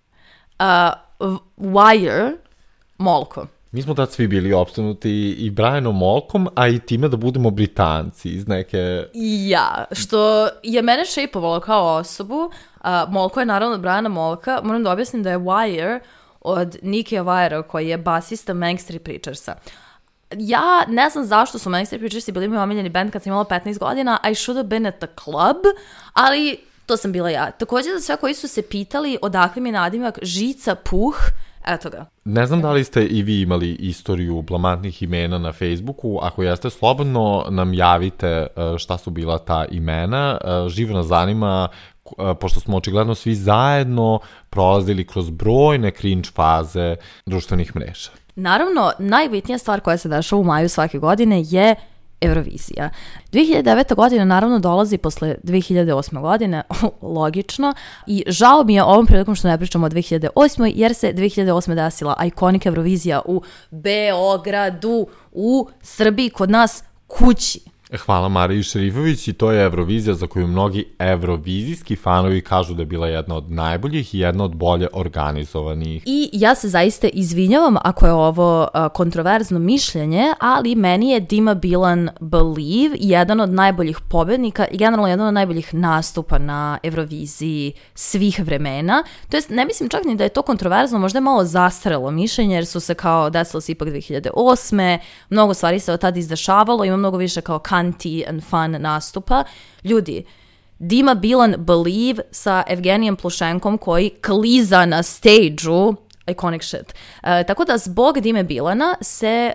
Wire Molko. Mi smo tad svi bili opstanuti i Brianom Molkom, a i time da budemo Britanci iz neke... Ja, što je mene šejpovalo kao osobu. Molko je naravno Briana Molka. Moram da objasnim da je Wire od Nikija Wire, koji je basista Manic Street Preachersa. Ja ne znam zašto su Manic Street Preachersi bili moj omiljeni band kad sam imala 15 godina. I should have been at the club, ali to sam bila ja. Također za sve koji su se pitali odakle mi nadimak Žica Puh, eto ga. Ne znam da li ste i vi imali istoriju blamantnih imena na Facebooku. Ako jeste, slobodno nam javite šta su bila ta imena. Živo nas zanima, pošto smo očigledno svi zajedno prolazili kroz brojne cringe faze društvenih mreža. Naravno, najbitnija stvar koja se dešava u maju svake godine je Eurovizija. 2009. godina naravno dolazi posle 2008. godine, logično, i žao mi je ovom prilikom što ne pričamo o 2008. jer se 2008. desila iconic Eurovizija u Beogradu, u Srbiji, kod nas kući. Hvala Mariji Šerifović, i to je Eurovizija za koju mnogi eurovizijski fanovi kažu da je bila jedna od najboljih i jedna od bolje organizovanih. I ja se zaista izvinjavam ako je ovo kontroverzno mišljenje, ali meni je Dima Bilan Believe jedan od najboljih pobednika i generalno jedan od najboljih nastupa na Euroviziji svih vremena. To jest, ne mislim čak ni da je to kontroverzno, možda je malo zastarelo mišljenje jer su se kao desilo se ipak 2008. Mnogo stvari se od tada izdešavalo, ima mnogo više kao kanti and fun nastupa. Ljudi, Dima Bilan Believe sa Evgenijem Plušenkom koji kliza na stage-u, iconic shit. Tako da zbog Dime Bilana se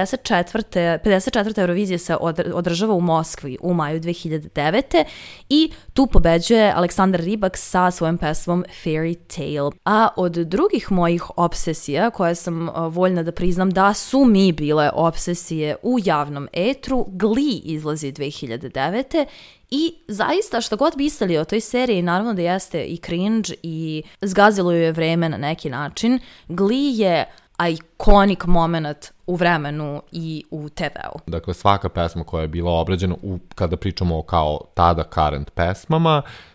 54. Eurovizija se održava u Moskvi u maju 2009. i tu pobeđuje Aleksandar Rybak sa svojom pesmom Fairy Tale. A od drugih mojih obsesija, koje sam voljna da priznam da su mi bile obsesije u javnom etru, Glee izlazi 2009. I zaista što god mislili o toj seriji, naravno da jeste i cringe i zgazilo ju je vreme na neki način, Glee je iconic moment u vremenu i u TV-u. Dakle, svaka pesma koja je bila obrađena, kada pričamo o kao tada current pesmama,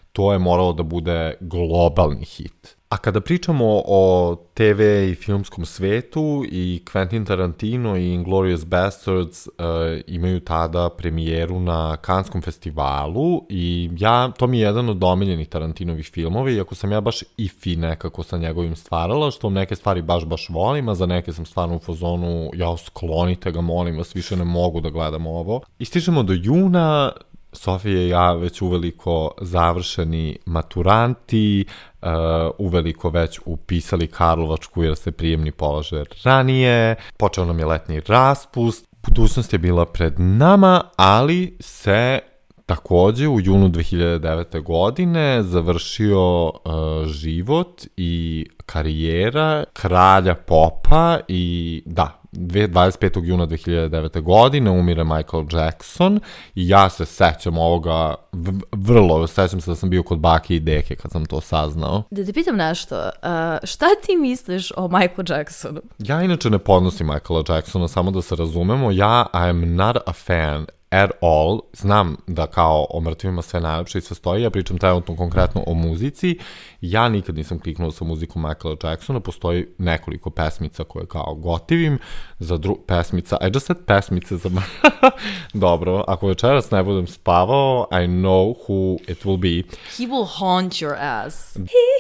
to je moralo da bude globalni hit. A kada pričamo o TV i filmskom svetu, i Quentin Tarantino i Inglourious Basterds imaju tada premijeru na Canneskom festivalu i to mi je jedan od omiljenih Tarantinovih filmova, iako sam ja baš ifi nekako sa njegovim stvarala, što neke stvari baš volim, a za neke sam stvarno u fazonu, sklonite ga, molim vas, više ne mogu da gledam ovo. I stižemo do juna, Sofija i ja već uveliko završeni maturanti, uveliko već upisali Karlovačku jer se prijemni polože ranije, počeo nam je letnji raspust, budućnost je bila pred nama, ali se takođe u junu 2009. godine završio život i karijera kralja popa i 25. juna 2009. godine umire Michael Jackson i ja se sećam ovoga sećam se da sam bio kod bake i deke kad sam to saznao. Da te pitam nešto, šta ti misliš o Michael Jacksonu? Ja inače ne podnosim Michaela Jacksona, samo da se razumemo, I am not a fan at all. Znam da kao o mrtvima sve najlepše i sve stoji, ja pričam trenutno konkretno o muzici. Ja nikad nisam kliknuo sa muzikom Michaela Jacksona, postoji nekoliko pesmica koje kao gotivim, pesmica, I just said pesmice za dobro, ako večeras ne budem spavao, I know who it will be. He will haunt your ass.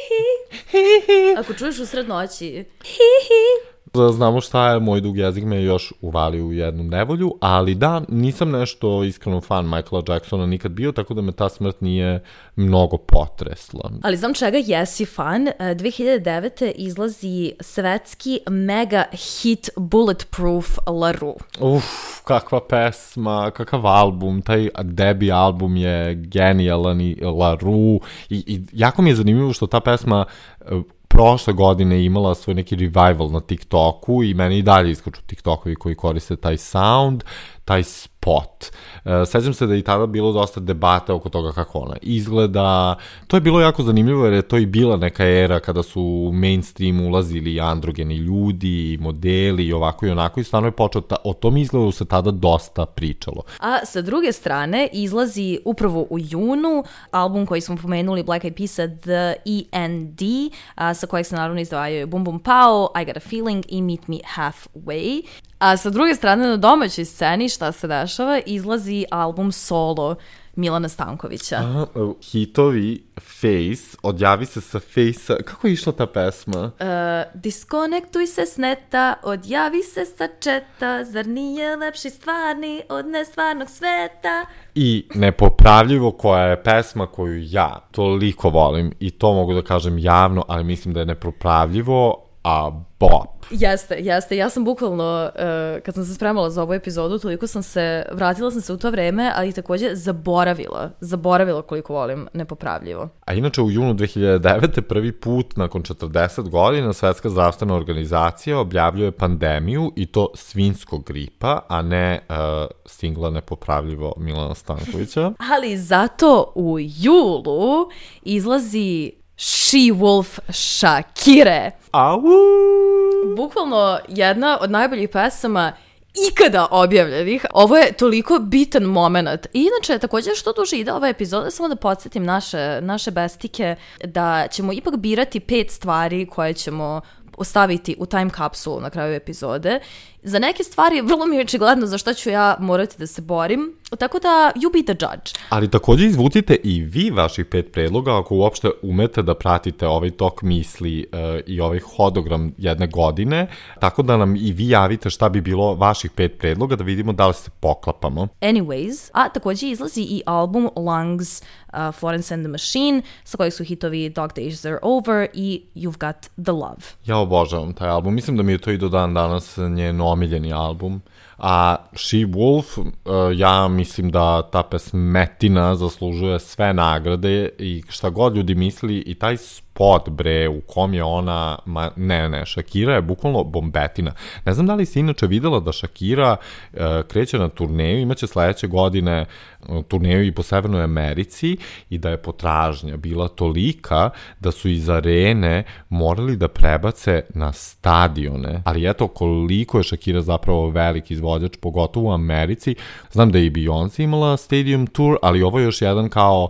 Ako čuješ u sred noći. Da znamo šta je, moj dug jezik me još uvalio u jednu nevolju, ali da, nisam nešto iskreno fan Michaela Jacksona nikad bio, tako da me ta smrt nije mnogo potresla. Ali znam čega jesi fan. 2009. izlazi svetski mega hit Bulletproof La Rue. Kakva pesma, kakav album, taj debi album je genijalan i La Rue i jako mi je zanimljivo što ta pesma prošle godine imala svoj neki revival na TikToku i meni i dalje iskaču TikTokovi koji koriste taj sound, taj spot. Sećam se da je i tada bilo dosta debata oko toga kako ona izgleda. To je bilo jako zanimljivo jer je to i bila neka era kada su u mainstream ulazili androgeni ljudi, modeli i ovako i onako i stvarno je počeo, o tom izgledu se tada dosta pričalo. A sa druge strane izlazi upravo u junu album koji smo pomenuli Black Eyed Peas The E&D, sa kojeg se naravno izdvajaju Bum Bum Pow, I Got a Feeling i Meet Me Halfway. A sa druge strane na domaćoj sceni šta se dešava, izlazi album solo Milana Stankovića. Hitovi Face, odjavi se sa Face-a, kako je išla ta pesma? Diskonektuj se s neta, odjavi se sa četa, zar nije lepši stvarni od nestvarnog sveta? I Nepopravljivo, koja je pesma koju ja toliko volim i to mogu da kažem javno, ali mislim da je Nepopravljivo, a bop. Jeste. Ja sam bukvalno, kad sam se spremala za ovu epizodu, vratila sam se u to vreme, ali takođe zaboravila koliko volim Nepopravljivo. A inače u junu 2009. prvi put nakon 40 godina Svetska zdravstvena organizacija objavljuje pandemiju i to svinjskog gripa, a ne singla Nepopravljivo Milana Stankovića. Ali zato u julu izlazi She-Wolf Shakire. Au! Bukvalno jedna od najboljih pesama ikada objavljenih. Ovo je toliko bitan moment. I inače, također što duže ide ova epizoda, samo da podsjetim naše bestike da ćemo ipak birati 5 stvari koje ćemo ostaviti u time kapsulu na kraju epizode. Za neke stvari vrlo mi je očigledno za što ću ja morati da se borim, tako da you be the judge. Ali također izvucite i vi vaših 5 predloga ako uopšte umete da pratite ovaj tok misli i ovaj hodogram jedne godine, tako da nam i vi javite šta bi bilo vaših 5 predloga da vidimo da li se poklapamo. Anyways, a također izlazi i album Lungs, Florence and the Machine, sa kojeg su hitovi Dog Days Are Over i You've Got the Love. Ja obožavam taj album, mislim da mi je to i do dan danas njen omiljeni album. A She-Wolf, ja mislim da ta pesmetina zaslužuje sve nagrade i šta god ljudi misli i taj spot, bre, u kom je ona, Shakira je bukvalno bombetina. Ne znam da li si inače videla da Shakira kreće na turneju, imaće sledeće godine turneju i po Severnoj Americi i da je potražnja bila tolika da su iz arene morali da prebace na stadione. Ali eto koliko je Shakira zapravo velik izvođač, pogotovo u Americi. Znam da je i Beyoncé imala stadium tour, ali ovo je još jedan kao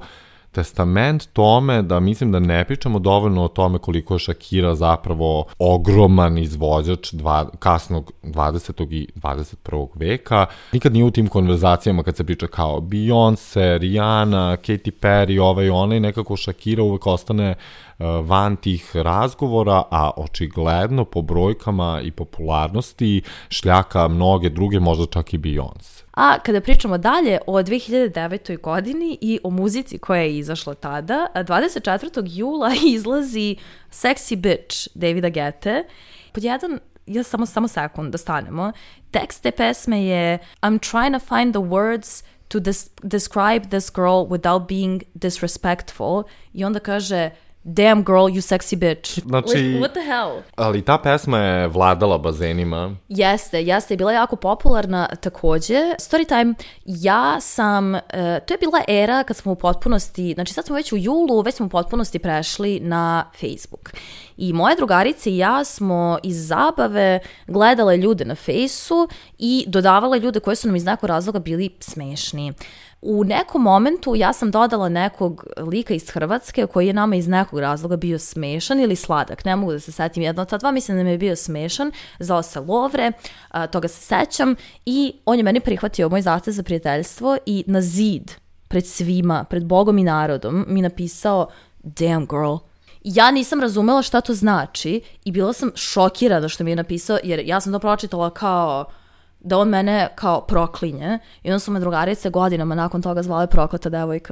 testament tome da mislim da ne pričamo dovoljno o tome koliko je Shakira zapravo ogroman izvođač kasnog 20. i 21. veka. Nikad nije u tim konverzacijama kad se priča kao Beyoncé, Rihanna, Katy Perry, ovaj onaj, nekako Shakira uvek ostane van tih razgovora, a očigledno po brojkama i popularnosti šljaka mnoge druge, možda čak i Beyoncé. A kada pričamo dalje o 2009. godini i o muzici koja je izašla tada, 24. jula izlazi Sexy Bitch Davida Guette. Pod jedan, ja samo sekund da stanemo, tekst te pesme je I'm trying to find the words to describe this girl without being disrespectful, i onda kaže damn girl, you sexy bitch. Znači, what the hell? Ali ta pesma je vladala bazenima. Jeste, bila jako popularna takođe. Storytime, ja sam, to je bila era kad smo u potpunosti, znači sad smo već u julu, već smo u potpunosti prešli na Facebook. I moje drugarice i ja smo iz zabave gledale ljude na Fejsu i dodavale ljude koji su nam iz nekog razloga bili smešni. U nekom momentu ja sam dodala nekog lika iz Hrvatske koji je nama iz nekog razloga bio smešan ili sladak, ne mogu da se setim jedno od ta dva, mislim da mi je bio smešan, zvao se Lovre, toga se sećam, i on je meni prihvatio moj zahtev za prijateljstvo i na zid pred svima, pred Bogom i narodom mi napisao damn girl. Ja nisam razumela šta to znači i bila sam šokirana što mi je napisao, jer ja sam to pročitala kao da on mene kao proklinje, i onda su me drugarice godinama nakon toga zvale prokleta devojka.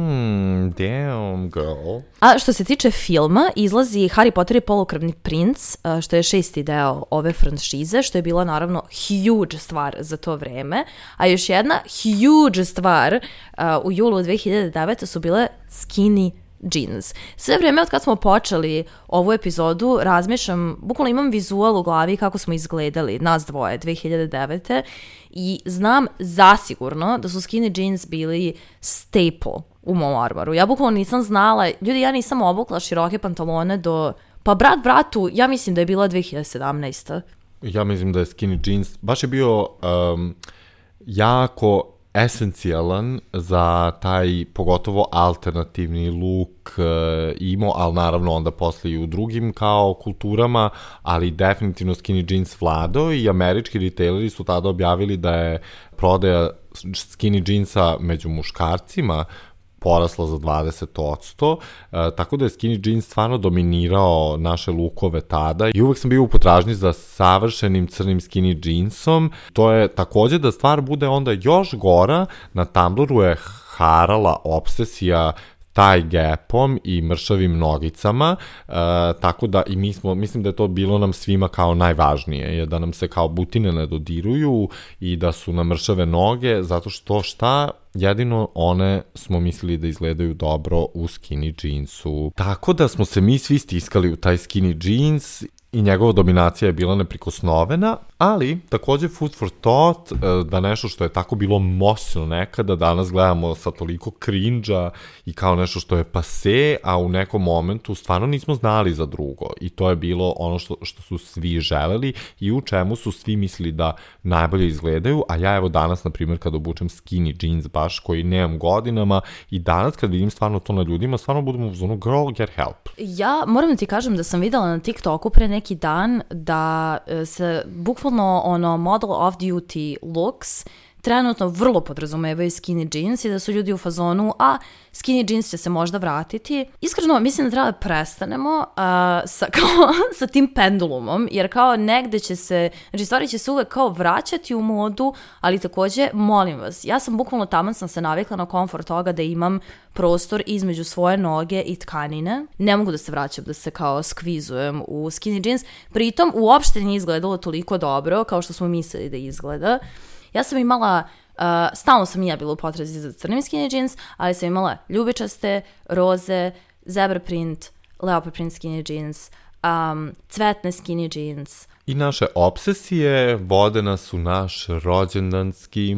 Damn girl. A što se tiče filma, izlazi Harry Potter i polukrvni princ, što je 6. deo ove franšize, što je bila naravno huge stvar za to vreme. A još jedna huge stvar u julu 2009. su bile skinny jeans. Sve vrijeme od kad smo počeli ovu epizodu razmišljam, bukvalno imam vizual u glavi kako smo izgledali, nas dvoje, 2009. I znam zasigurno da su skinny jeans bili staple u mom armoru. Ja bukvalno nisam znala, ljudi, ja nisam obukla široke pantalone do, pa bratu, ja mislim da je bila 2017. Ja mislim da je skinny jeans, baš je bio jako esencijalan za taj pogotovo alternativni look imao, ali naravno onda posle i u drugim kao kulturama, ali definitivno skinny jeans vladao i američki retaileri su tada objavili da je prodaja skinny jeansa među muškarcima porasla za 20%, tako da je skinny jeans stvarno dominirao naše lukove tada i uvek sam bio u potražnji za savršenim crnim skinny jeansom. To je takođe da stvar bude onda još gora, na Tumblru je harala obsesija taj gapom i mršavim nogicama, tako da i mislim da je to bilo nam svima kao najvažnije, je da nam se kao butine ne dodiruju i da su nam mršave noge, zato što jedino one smo mislili da izgledaju dobro u skinny jeansu. Tako da smo se mi svi stiskali u taj skinny jeans i njegova dominacija je bila neprikosnovena, ali takođe food for thought, da nešto što je tako bilo moćno nekada, danas gledamo sa toliko cringe-a i kao nešto što je pase, a u nekom momentu stvarno nismo znali za drugo. I to je bilo ono što su svi želeli i u čemu su svi mislili da najbolje izgledaju, a ja evo danas, na primjer, kad obučem skinny jeans baš, koji nemam godinama, i danas kad vidim stvarno to na ljudima, stvarno budem u zonu girl, get help. Ja moram da ti kažem da sam videla na TikToku pre neki dan da se bukvalno model off-duty looks trenutno vrlo podrazumevaju skinny jeans i da su ljudi u fazonu, a skinny jeans će se možda vratiti. Iskreno, mislim da treba da prestanemo sa tim pendulumom, jer kao negde će se, znači stvari će se uvek kao vraćati u modu, ali takođe, molim vas, ja sam bukvalno taman sam se navikla na komfort toga da imam prostor između svoje noge i tkanine. Ne mogu da se vraćam, da se kao skvizujem u skinny jeans, pritom uopšte nije izgledalo toliko dobro kao što smo mislili da izgleda. Ja sam imala, stalno sam i ja bila u potrazi za crnim skinny jeans, ali sam imala ljubičaste, roze, zebra print, leopard print skinny jeans, cvetne skinny jeans, I naše obsesije vode nas u naš rođendanski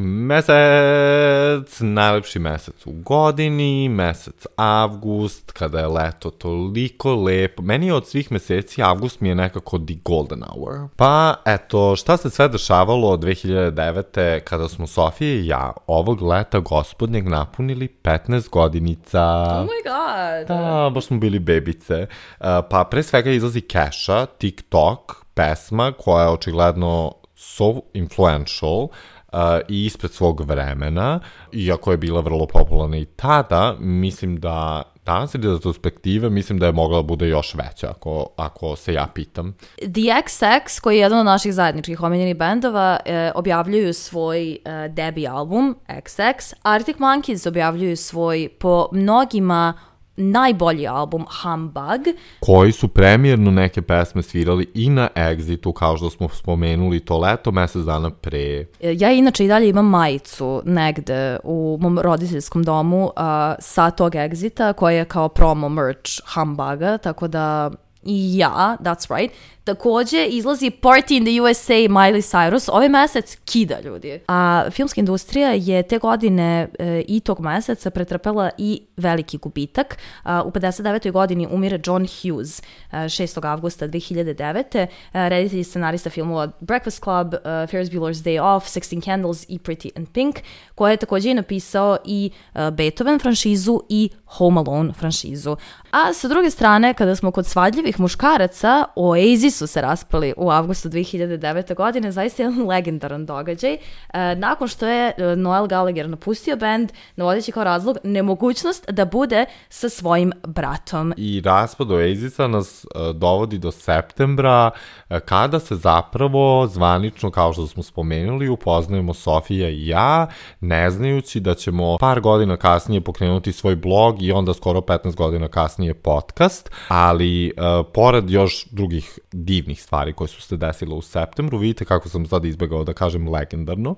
mesec, najlepši mesec u godini, mesec avgust, kada je leto toliko lepo. Meni je od svih meseci avgust mi je nekako the golden hour. Pa eto, šta se sve dešavalo od 2009. kada smo Sofija i ja ovog leta gospodnjeg napunili 15 godinica. Oh my god! Da, baš smo bili bebice. Pa pre svega izlazi Kesha, TikTok, pesma koja je očigledno so influential i ispred svog vremena, iako je bila vrlo popularna i tada, mislim da danas ili retrospektive, mislim da je mogla bude još veća, ako se ja pitam. The XX, koji je jedan od naših zajedničkih omiljenih bendova, objavljuju svoj debut album, XX. Arctic Monkeys objavljuju svoj, po mnogima, najbolji album Humbug. Koji su premijerno neke pesme svirali i na Exitu, kao što smo spomenuli to leto, mesec dana pre. Ja inače i dalje imam majicu negde u mom roditeljskom domu sa tog Exita, koja je kao promo merch Humbuga, tako da i ja, that's right. Takođe izlazi Party in the USA Miley Cyrus. Ovaj mesec kida, ljudi. A filmska industrija je te godine i tog meseca pretrpela i veliki gubitak. U 59. godini umire John Hughes 6. avgusta 2009. Reditelj i scenarista filmova Breakfast Club, Ferris Bueller's Day Off, 16 Candles i Pretty in Pink, koja je takođe napisao i Beethoven franšizu i Home Alone franšizu. A sa druge strane, kada smo kod svadljivih muškaraca, Oasis su se raspali u avgustu 2009. godine, zaista jedan legendaran događaj. Nakon što je Noel Gallagher napustio band, navodeći kao razlog nemogućnost da bude sa svojim bratom. I raspad Oasisa nas dovodi do septembra, kada se zapravo zvanično, kao što smo spomenuli, upoznajemo Sofija i ja, ne znajući da ćemo par godina kasnije pokrenuti svoj blog i onda skoro 15 godina kasnije podcast, ali pored još drugih divnih stvari koje su se desile u septembru, vidite kako sam sad izbegao da kažem legendarno,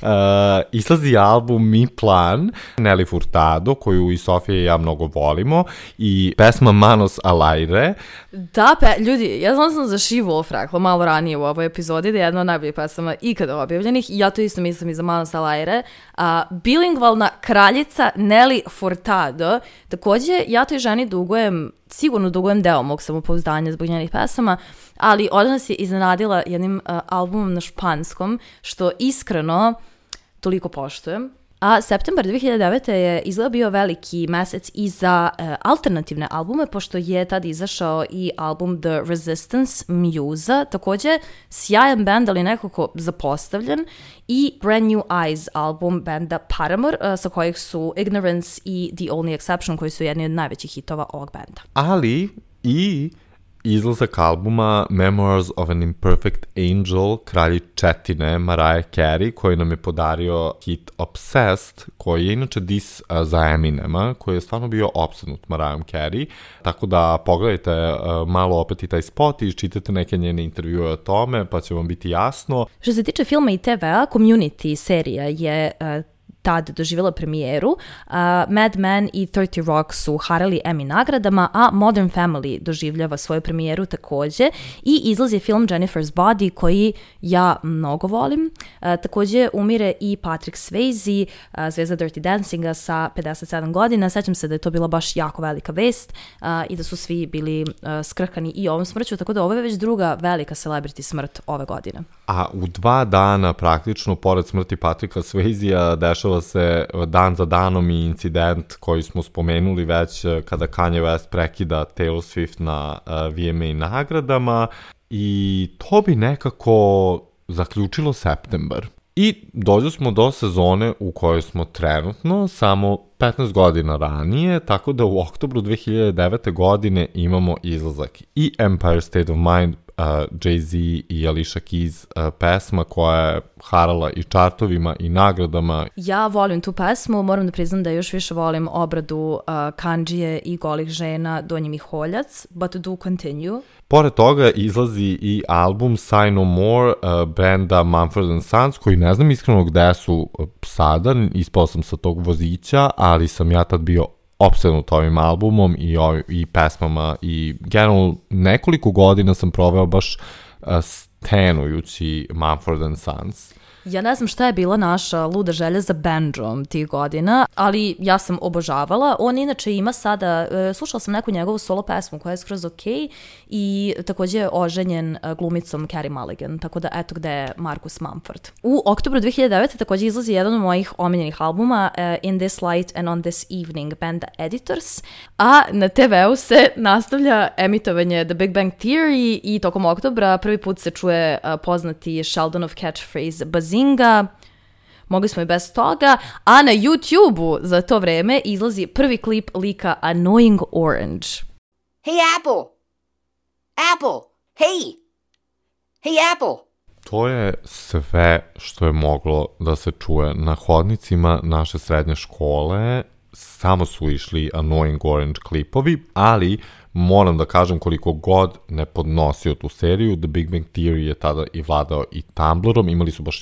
izlazi album Mi Plan, Nelly Furtado, koju i Sofija i ja mnogo volimo, i pesma Manos al aire. Da, ljudi, ja znam sam za She Wolf rekla malo ranije u ovoj epizodi da je jedna od najboljih pesama ikada objavljenih, i ja to isto mislim i za Manos al aire. Bilingvalna kraljica Nelly Furtado. Takođe, ja toj ženi sigurno dugujem deo mog samopouzdanja zbog njenih pesama, ali od nas je iznenadila jednim albumom na španskom, što iskreno toliko poštujem. A septembar 2009. je izgleda bio veliki mesec i za alternativne albume, pošto je tad izašao i album The Resistance Musa, takođe sjajan band, ali nekako zapostavljen, i Brand New Eyes album benda Paramore, sa kojih su Ignorance i The Only Exception, koji su jedni od najvećih hitova ovog benda. Ali i izlazak albuma Memoirs of an Imperfect Angel, kraljičetine Mariah Carey, koji nam je podario hit Obsessed, koji je inače dis za Eminema, koji je stvarno bio opsednut Mariahom Carey, tako da pogledajte malo opet i taj spot i iščitajte neke njene intervjue o tome, pa će vam biti jasno. Što se tiče filma i TV-a, Community serija je tad doživjela premijeru. Mad Men i 30 Rock su harali Emmy nagradama, a Modern Family doživljava svoju premijeru takođe, i izlazi film Jennifer's Body, koji ja mnogo volim. Takođe umire i Patrick Swayze, zvezda Dirty Dancinga, sa 57 godina. Sećam se da je to bila baš jako velika vest i da su svi bili skrkani i ovom smrću, tako da ovo je već druga velika celebrity smrt ove godine. A u 2 dana praktično, pored smrti Patricka Swayzea, dešava se dan za danom i incident koji smo spomenuli već kada Kanye West prekida Taylor Swift na VMA nagradama, i to bi nekako zaključilo septembar. I dođu smo do sezone u kojoj smo trenutno samo 15 godina ranije, tako da u oktobru 2009. godine imamo izlazak i Empire State of Mind, Jay-Z i Alicia Keys pesma koja je harala i čartovima i nagradama. Ja volim tu pesmu, moram da priznam da još više volim obradu Kandžije i Golih žena, Donji Miholjac, but do continue. Pored toga izlazi i album Say No More benda Mumford & Sons, koji ne znam iskreno gde su sada, ispao sam sa tog vozića, ali sam ja tad bio opsednut ovim albumom i pesmama, i generalno nekoliko godina sam proveo baš stenujući Mumford & Sons. Ja ne znam šta je bila naša luda želja za bandžom tih godina, ali ja sam obožavala. On inače ima sada, slušala sam neku njegovu solo pesmu koja je skroz okej i također je oženjen glumicom Carey Mulligan, tako da eto gde je Marcus Mumford. U oktobru 2009. također izlazi jedan od mojih omiljenih albuma, In This Light and On This Evening, banda Editors, a na TV-u se nastavlja emitovanje The Big Bang Theory i tokom oktobra prvi put se čuje poznati Sheldonov catchphrase Bazinga, mogli smo i bez toga, a na YouTube-u za to vreme izlazi prvi klip lika Annoying Orange. Hey Apple! Apple! Hey! Hey Apple! To je sve što je moglo da se čuje na hodnicima naše srednje škole. Samo su išli Annoying Orange klipovi, ali moram da kažem koliko god ne podnosio tu seriju, The Big Bang Theory je tada i vladao i Tumblrom, imali su baš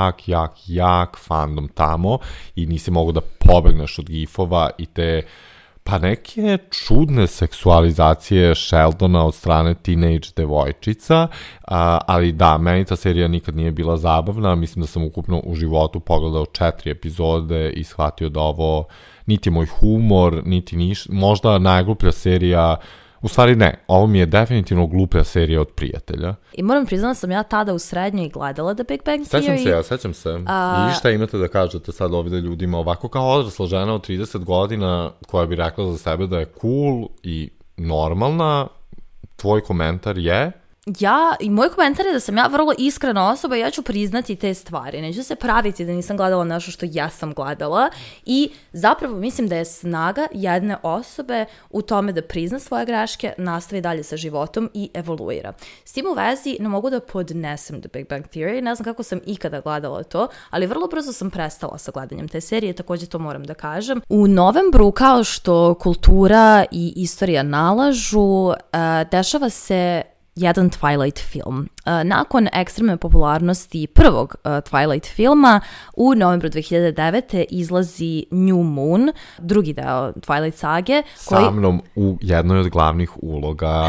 jak fandom tamo i nisi mogu da pobegneš od gifova i te pa neke čudne seksualizacije Sheldona od strane teenage devojčica, ali da, meni ta serija nikad nije bila zabavna, mislim da sam ukupno u životu pogledao 4 epizode i shvatio da ovo niti moj humor, niti možda najgluplja serija, u stvari ne, ovo mi je definitivno gluplja serija od Prijatelja. I moram priznati da sam ja tada u srednjoj gledala The Big Bang Theory. Sećam se. I šta imate da kažete sad ovdje ljudima, ovako kao odrasla žena od 30 godina koja bi rekla za sebe da je cool i normalna, tvoj komentar je? I moj komentar je da sam ja vrlo iskrena osoba i ja ću priznati te stvari. Neću se praviti da nisam gledala nešto što ja sam gledala i zapravo mislim da je snaga jedne osobe u tome da prizna svoje greške, nastavi dalje sa životom i evoluira. S tim u vezi ne mogu da podnesem The Big Bang Theory, ne znam kako sam ikada gledala to, ali vrlo brzo sam prestala sa gledanjem te serije, također to moram da kažem. U novembru, kao što kultura i istorija nalažu, dešava se jedan Twilight film. Nakon ekstremne popularnosti prvog Twilight filma, u novembru 2009. izlazi New Moon, drugi deo Twilight sage. Sa mnom u jednoj od glavnih uloga.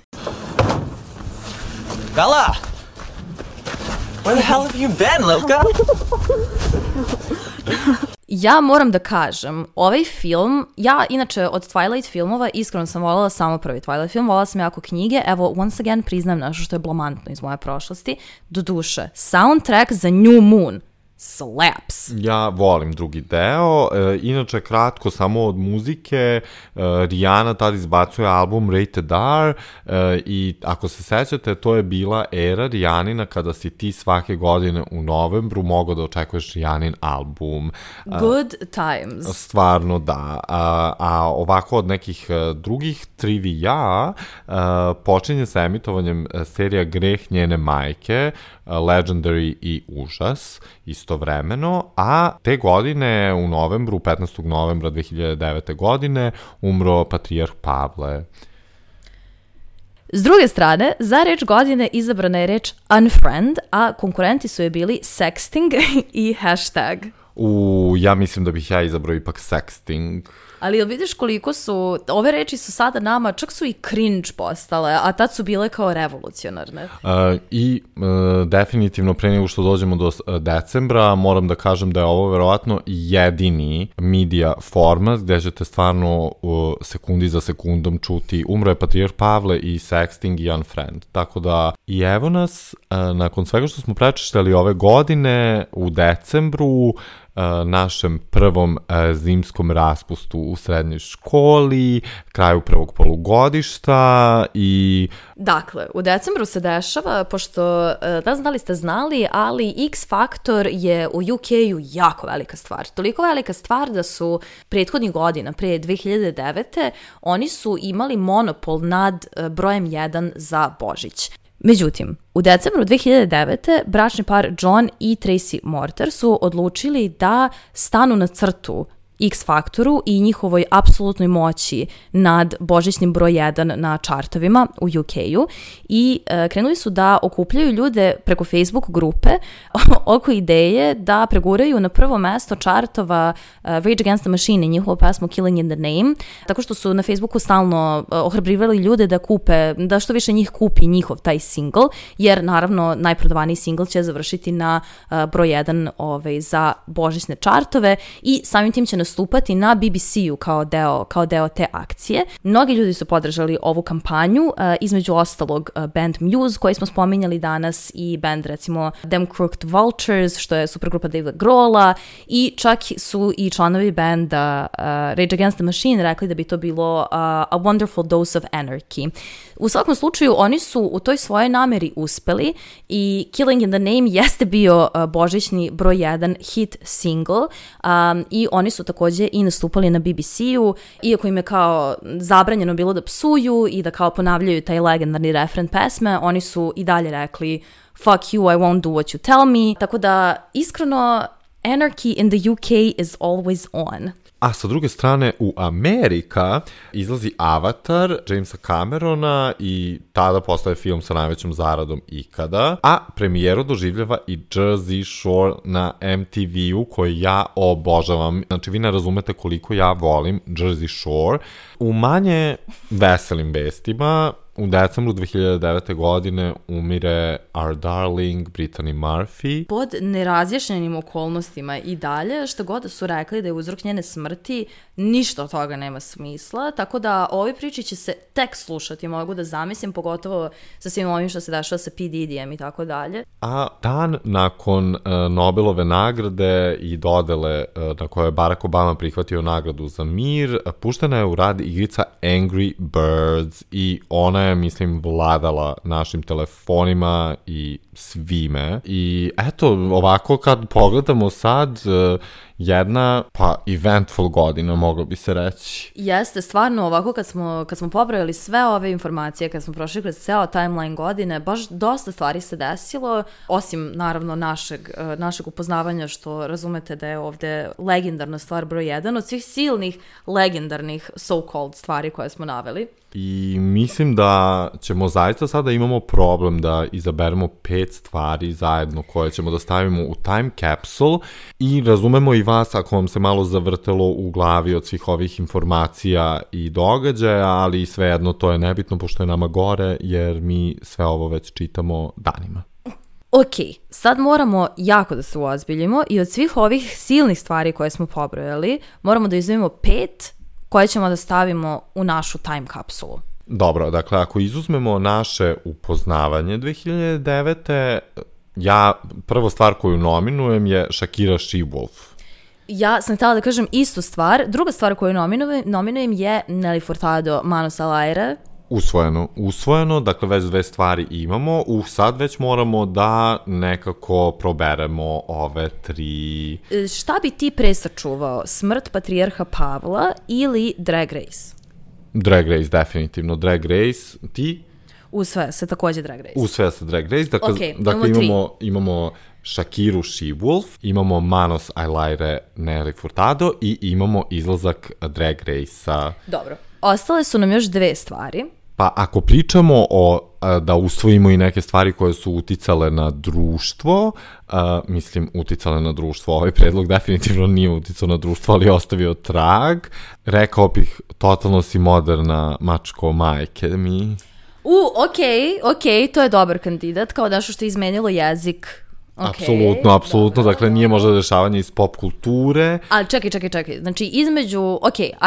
Bella! Where the hell have you been, Lilka? Ja moram da kažem, ovaj film, ja inače od Twilight filmova iskreno sam voljela samo prvi Twilight film, voljela sam jako knjige, evo once again priznam nešto što je blamantno iz moje prošlosti, doduše, soundtrack za New Moon slaps. Ja volim drugi deo, inače kratko samo od muzike, Rihanna tad izbacuje album Rated R i ako se sećate, to je bila era Rihanina kada si ti svake godine u novembru mogao da očekuješ Rihannin album. Good times. Stvarno da. A ovako od nekih drugih trivija počinje sa emitovanjem serija Greh njene majke, Legendary i Užas, istovremeno, a te godine u novembru, 15. novembra 2009. godine, umro patrijarh Pavle. S druge strane, za reč godine izabrana je reč unfriend, a konkurenti su je bili sexting i hashtag. Ja mislim da bih ja izabrao ipak sexting. Ali jel vidiš koliko su, ove reči su sada nama, čak su i cringe postale, a tad su bile kao revolucionarne. Definitivno pre nego što dođemo do decembra, moram da kažem da je ovo verovatno jedini media format gde ćete stvarno sekundi za sekundom čuti umro je patrijarh Pavle i sexting i unfriend. Tako da i evo nas, nakon svega što smo prečešljali ove godine, u decembru, našem prvom zimskom raspustu u srednjoj školi, kraju prvog polugodišta i... Dakle, u decembru se dešava, pošto, ne znam da li ste znali, ali X Factor je u UK-u jako velika stvar. Toliko velika stvar da su prethodnih godina, pre 2009. oni su imali monopol nad brojem 1 za Božić. Međutim, u decembru 2009. bračni par John i Tracy Morter su odlučili da stanu na crtu X Faktoru i njihovoj apsolutnoj moći nad božićnim broj 1 na čartovima u UK-u i krenuli su da okupljaju ljude preko Facebook grupe oko ideje da preguraju na prvo mesto čartova Rage Against the Machine i njihovu pesmu Killing in the Name, tako što su na Facebooku stalno ohrabrivali ljude da kupe, da što više njih kupi njihov taj single, jer naravno najprodavaniji single će završiti na broj 1 za božićne čartove i samim tim će nastupati na BBC-u kao deo te akcije. Mnogi ljudi su podržali ovu kampanju, između ostalog band Muse koji smo spominjali danas i band recimo Them Crooked Vultures što je supergrupa Davida Grohla i čak su i članovi banda Rage Against the Machine rekli da bi to bilo a wonderful dose of anarchy. U svakom slučaju oni su u toj svojoj nameri uspeli i Killing in the Name jeste bio božićni broj 1 hit single i oni su takođe i nastupali na BBC-u, iako im je kao zabranjeno bilo da psuju i da kao ponavljaju taj legendarni refren pesme, oni su i dalje rekli fuck you, I won't do what you tell me, tako da iskreno anarchy in the UK is always on. A sa druge strane, u Amerika izlazi Avatar Jamesa Camerona i tada postaje film sa najvećom zaradom ikada, a premijeru doživljava i Jersey Shore na MTV-u koji ja obožavam. Znači, vi ne razumete koliko ja volim Jersey Shore. U manje veselim vestima, u decembru 2009. godine umire Our Darling Brittany Murphy. Pod nerazjašnjenim okolnostima i dalje, što god su rekli da je uzrok njene smrti, ništa od toga nema smisla, tako da ove priče će se tek slušati, mogu da zamislim, pogotovo sa svim ovim što se dešava sa P. Diddyjem i tako dalje. A dan nakon Nobelove nagrade i dodele na kojoj je Barack Obama prihvatio nagradu za mir, puštena je u rad igrica Angry Birds i ona je, mislim, vladala našim telefonima i svime. I eto, ovako kad pogledamo sad, jedna, eventful godina, moglo bi se reći. Jeste, stvarno, ovako kad smo pobrojali sve ove informacije, kad smo prošli kroz ceo timeline godine, baš dosta stvari se desilo, osim, naravno, našeg upoznavanja, što razumete da je ovde legendarna stvar broj 1 od svih silnih legendarnih so-called stvari koje smo naveli. I mislim da ćemo zaista sada imamo problem da izaberemo 5 stvari zajedno koje ćemo da stavimo u time capsule i razumemo i vas ako vam se malo zavrtelo u glavi od svih ovih informacija i događaja, ali svejedno to je nebitno pošto je nama gore jer mi sve ovo već čitamo danima. Ok, sad moramo jako da se uozbiljimo i od svih ovih silnih stvari koje smo pobrojali moramo da izdvojimo 5 koje ćemo da stavimo u našu time kapsulu. Dobro, dakle, ako izuzmemo naše upoznavanje 2009. Ja, prva stvar koju nominujem je Shakira She-Wolf. Ja sam htjela da kažem istu stvar. Druga stvar koju nominujem je Nelly Furtado, Manos al Aire. Usvojeno, dakle već 2 stvari imamo, sad već moramo da nekako proberemo ove 3. Šta bi ti pre sačuvao? Smrt patrijarha Pavla ili Drag Race? Drag Race, definitivno. Drag Race, ti? Usvaja se takođe Drag Race. Usvaja se Drag Race, dakle, imamo Shakiru She-Wolf, imamo Manos al Aire Nelly Furtado i imamo izlazak Drag Race-a. Dobro. Ostale su nam još 2 stvari. Pa ako pričamo da usvojimo i neke stvari koje su uticale na društvo, uticale na društvo, ovaj predlog definitivno nije uticao na društvo, ali je ostavio trag. Rekao bih, totalno si moderna, mačko, majke mi. Okej, to je dobar kandidat, kao nešto što je izmenilo jezik. Okay, apsolutno, dakle nije možda dešavanje iz pop kulture. Ali čekaj, znači između,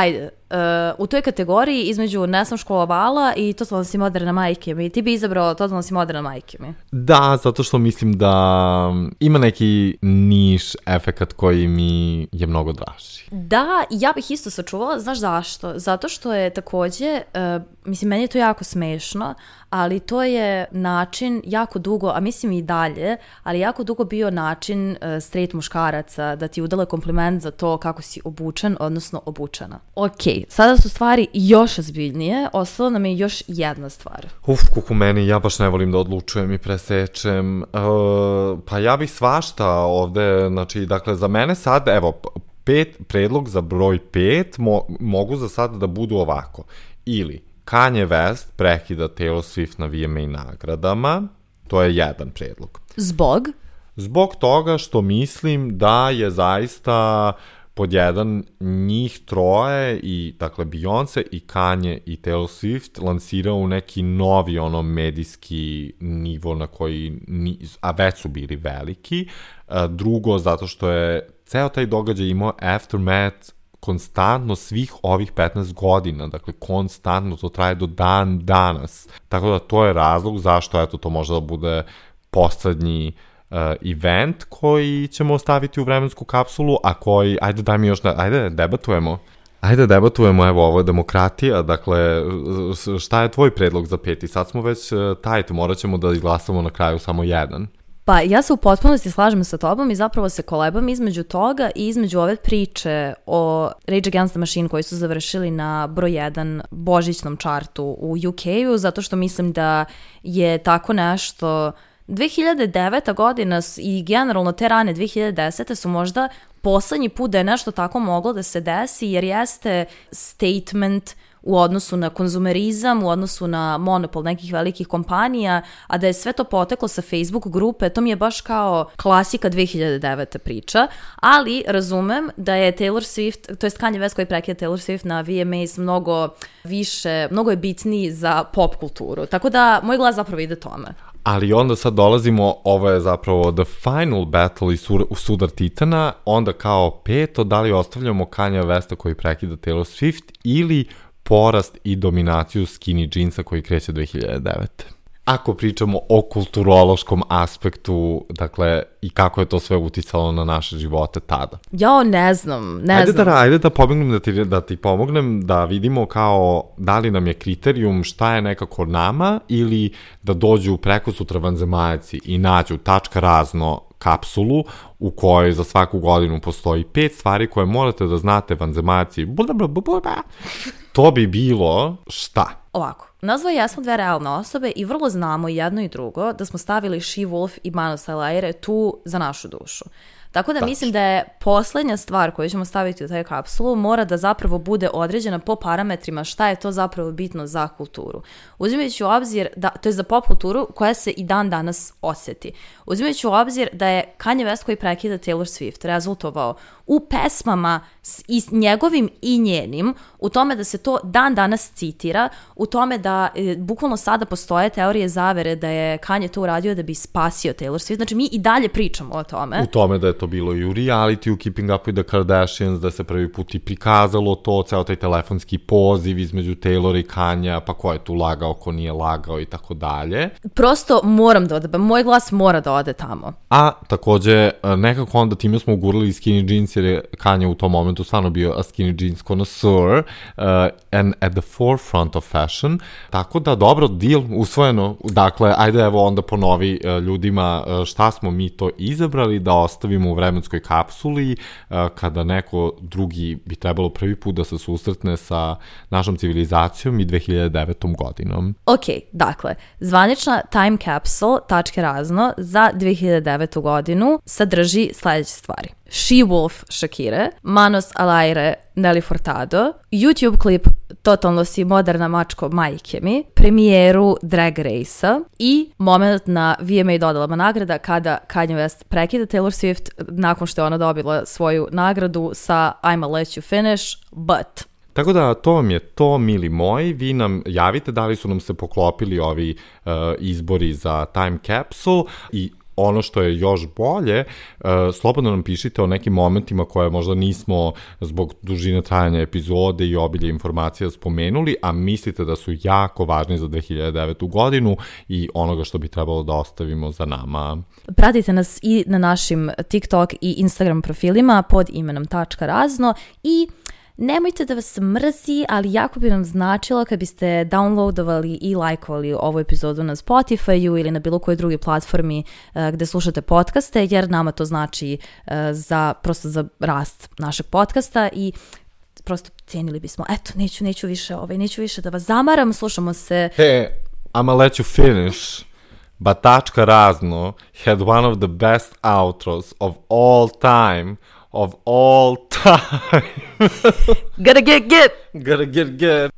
u toj kategoriji između Ne sam školovala i Totalno si moderna majke mi, ti bi izabrao Totalno si moderna majke mi. Da, zato što mislim da ima neki niš efekat koji mi je mnogo draži. Da, ja bih isto sačuvala, znaš zašto? Zato što je takođe, meni je to jako smešno, ali to je način jako dugo, a mislim i dalje, ali jako dugo bio način straight muškaraca da ti udele kompliment za to kako si obučen, odnosno obučena. Ok, sada su stvari još ozbiljnije, ostalo nam je još jedna stvar. Kuku meni, ja baš ne volim da odlučujem i presečem. Pa ja bih svašta ovde, znači, dakle, za mene sad, evo, predlog za broj 5 mogu za sada da budu ovako. Ili Kanye West prekida Taylor Swift na VMA nagradama, to je jedan predlog. Zbog toga što mislim da je zaista pod jedan njih troje i dakle Beyoncé i Kanye i Taylor Swift lansirao u neki novi medijski nivo na koji, a već su bili veliki. Drugo, zato što je ceo taj događaj imao aftermath konstantno svih ovih 15 godina, dakle konstantno to traje do dan danas. Tako da to je razlog zašto to može da bude poslednji event koji ćemo ostaviti u vremensku kapsulu, a koji, ajde debatujemo, evo, ovo je demokratija, dakle, šta je tvoj predlog za 5? Sad smo već morat ćemo da izglasamo na kraju samo jedan. Pa ja se u potpunosti slažem sa tobom i zapravo se kolebam između toga i između ove priče o Rage Against the Machine koji su završili na broj 1 božićnom čartu u UK-u, zato što mislim da je tako nešto 2009. godina i generalno te rane 2010. su možda poslednji put da je nešto tako moglo da se desi, jer jeste statement u odnosu na konzumerizam, u odnosu na monopol nekih velikih kompanija, a da je sve to poteklo sa Facebook grupe, to mi je baš kao klasika 2009. priča, ali razumem da je Taylor Swift, to je Kanye West koji prekida Taylor Swift na VMAs mnogo je bitniji za pop kulturu, tako da moj glas zapravo ide tome. Ali onda sad dolazimo, ovo je zapravo the final battle i sudar titana, onda kao 5, da li ostavljamo Kanye Westa koji prekida Taylor Swift ili porast i dominaciju skinny jeansa koji kreće 2009. Ako pričamo o kulturološkom aspektu, dakle, i kako je to sve uticalo na naše živote tada. Ja ne znam. Ajde da pomognem, da ti pomognem da vidimo kao da li nam je kriterijum šta je nekako nama ili da dođu preko sutra vanzemaljci i nađu tačka razno kapsulu u kojoj za svaku godinu postoji 5 stvari koje morate da znate vanzemaljci. To bi bilo šta? Ovako, nazvao jesmo dve realne osobe i vrlo znamo jedno i drugo da smo stavili She-Wolf i Manos Alaire tu za našu dušu. Tako da mislim da je poslednja stvar koju ćemo staviti u taj kapsulu mora da zapravo bude određena po parametrima šta je to zapravo bitno za kulturu. Uzimajući u obzir, to je za pop kulturu koja se i dan danas osjeti. Uzimajući u obzir da je Kanye West koji prekida Taylor Swift rezultovao u pesmama i njegovim i njenim, u tome da se to dan danas citira, u tome da bukvalno sada postoje teorije zavere da je Kanye to uradio da bi spasio Taylor Swift. Znači mi i dalje pričamo o tome. U tome da je to bilo i u reality, u Keeping Up with the Kardashians, da se prvi put i prikazalo to, ceo taj telefonski poziv između Taylor i Kanja, pa ko je tu lagao, ko nije lagao i tako dalje. Prosto moram da odabam, moj glas mora da ode tamo. A takođe, nekako onda time smo ugurali skinny jeans, jer je Kanye u tom momentu stvarno bio a skinny jeans connoisseur and at the forefront of fashion. Tako da, dobro, deal, usvojeno. Dakle, ajde evo onda ponovi ljudima šta smo mi to izabrali da ostavimo u vremenskoj kapsuli kada neko drugi bi trebalo prvi put da se susretne sa našom civilizacijom i 2009. godinom. Ok, dakle, zvanična time capsule, tačke razno, za 2009. godinu sadrži sledeće stvari. She-Wolf Shakire, Manos Alaire Nelly Furtado, YouTube klip Totalno si moderna mačko majke mi, premijeru Drag Race-a i moment na VMA dodalama nagrada kada Kanye West prekida Taylor Swift nakon što je ona dobila svoju nagradu sa I'ma let you finish, but... Tako da, to vam je to, mili moji, vi nam javite da li su nam se poklopili ovi izbori za time capsule i ono što je još bolje, slobodno nam pišite o nekim momentima koje možda nismo zbog dužine trajanja epizode i obilje informacija spomenuli, a mislite da su jako važni za 2009. godinu i onoga što bi trebalo da ostavimo za nama. Pratite nas i na našim TikTok i Instagram profilima pod imenom .razno i nemojte da vas mrzi, ali jako bi nam značilo kad biste downloadovali i lajkovali ovu epizodu na Spotify-u ili na bilo kojoj drugoj platformi gde slušate podcaste, jer nama to znači prosto za rast našeg podcasta i prosto cijenili bismo. Eto, neću više da vas zamaram, slušamo se. Hey, I'ma let you finish. But .razno had one of the best outros of all time of all time. Gotta get. Gotta get.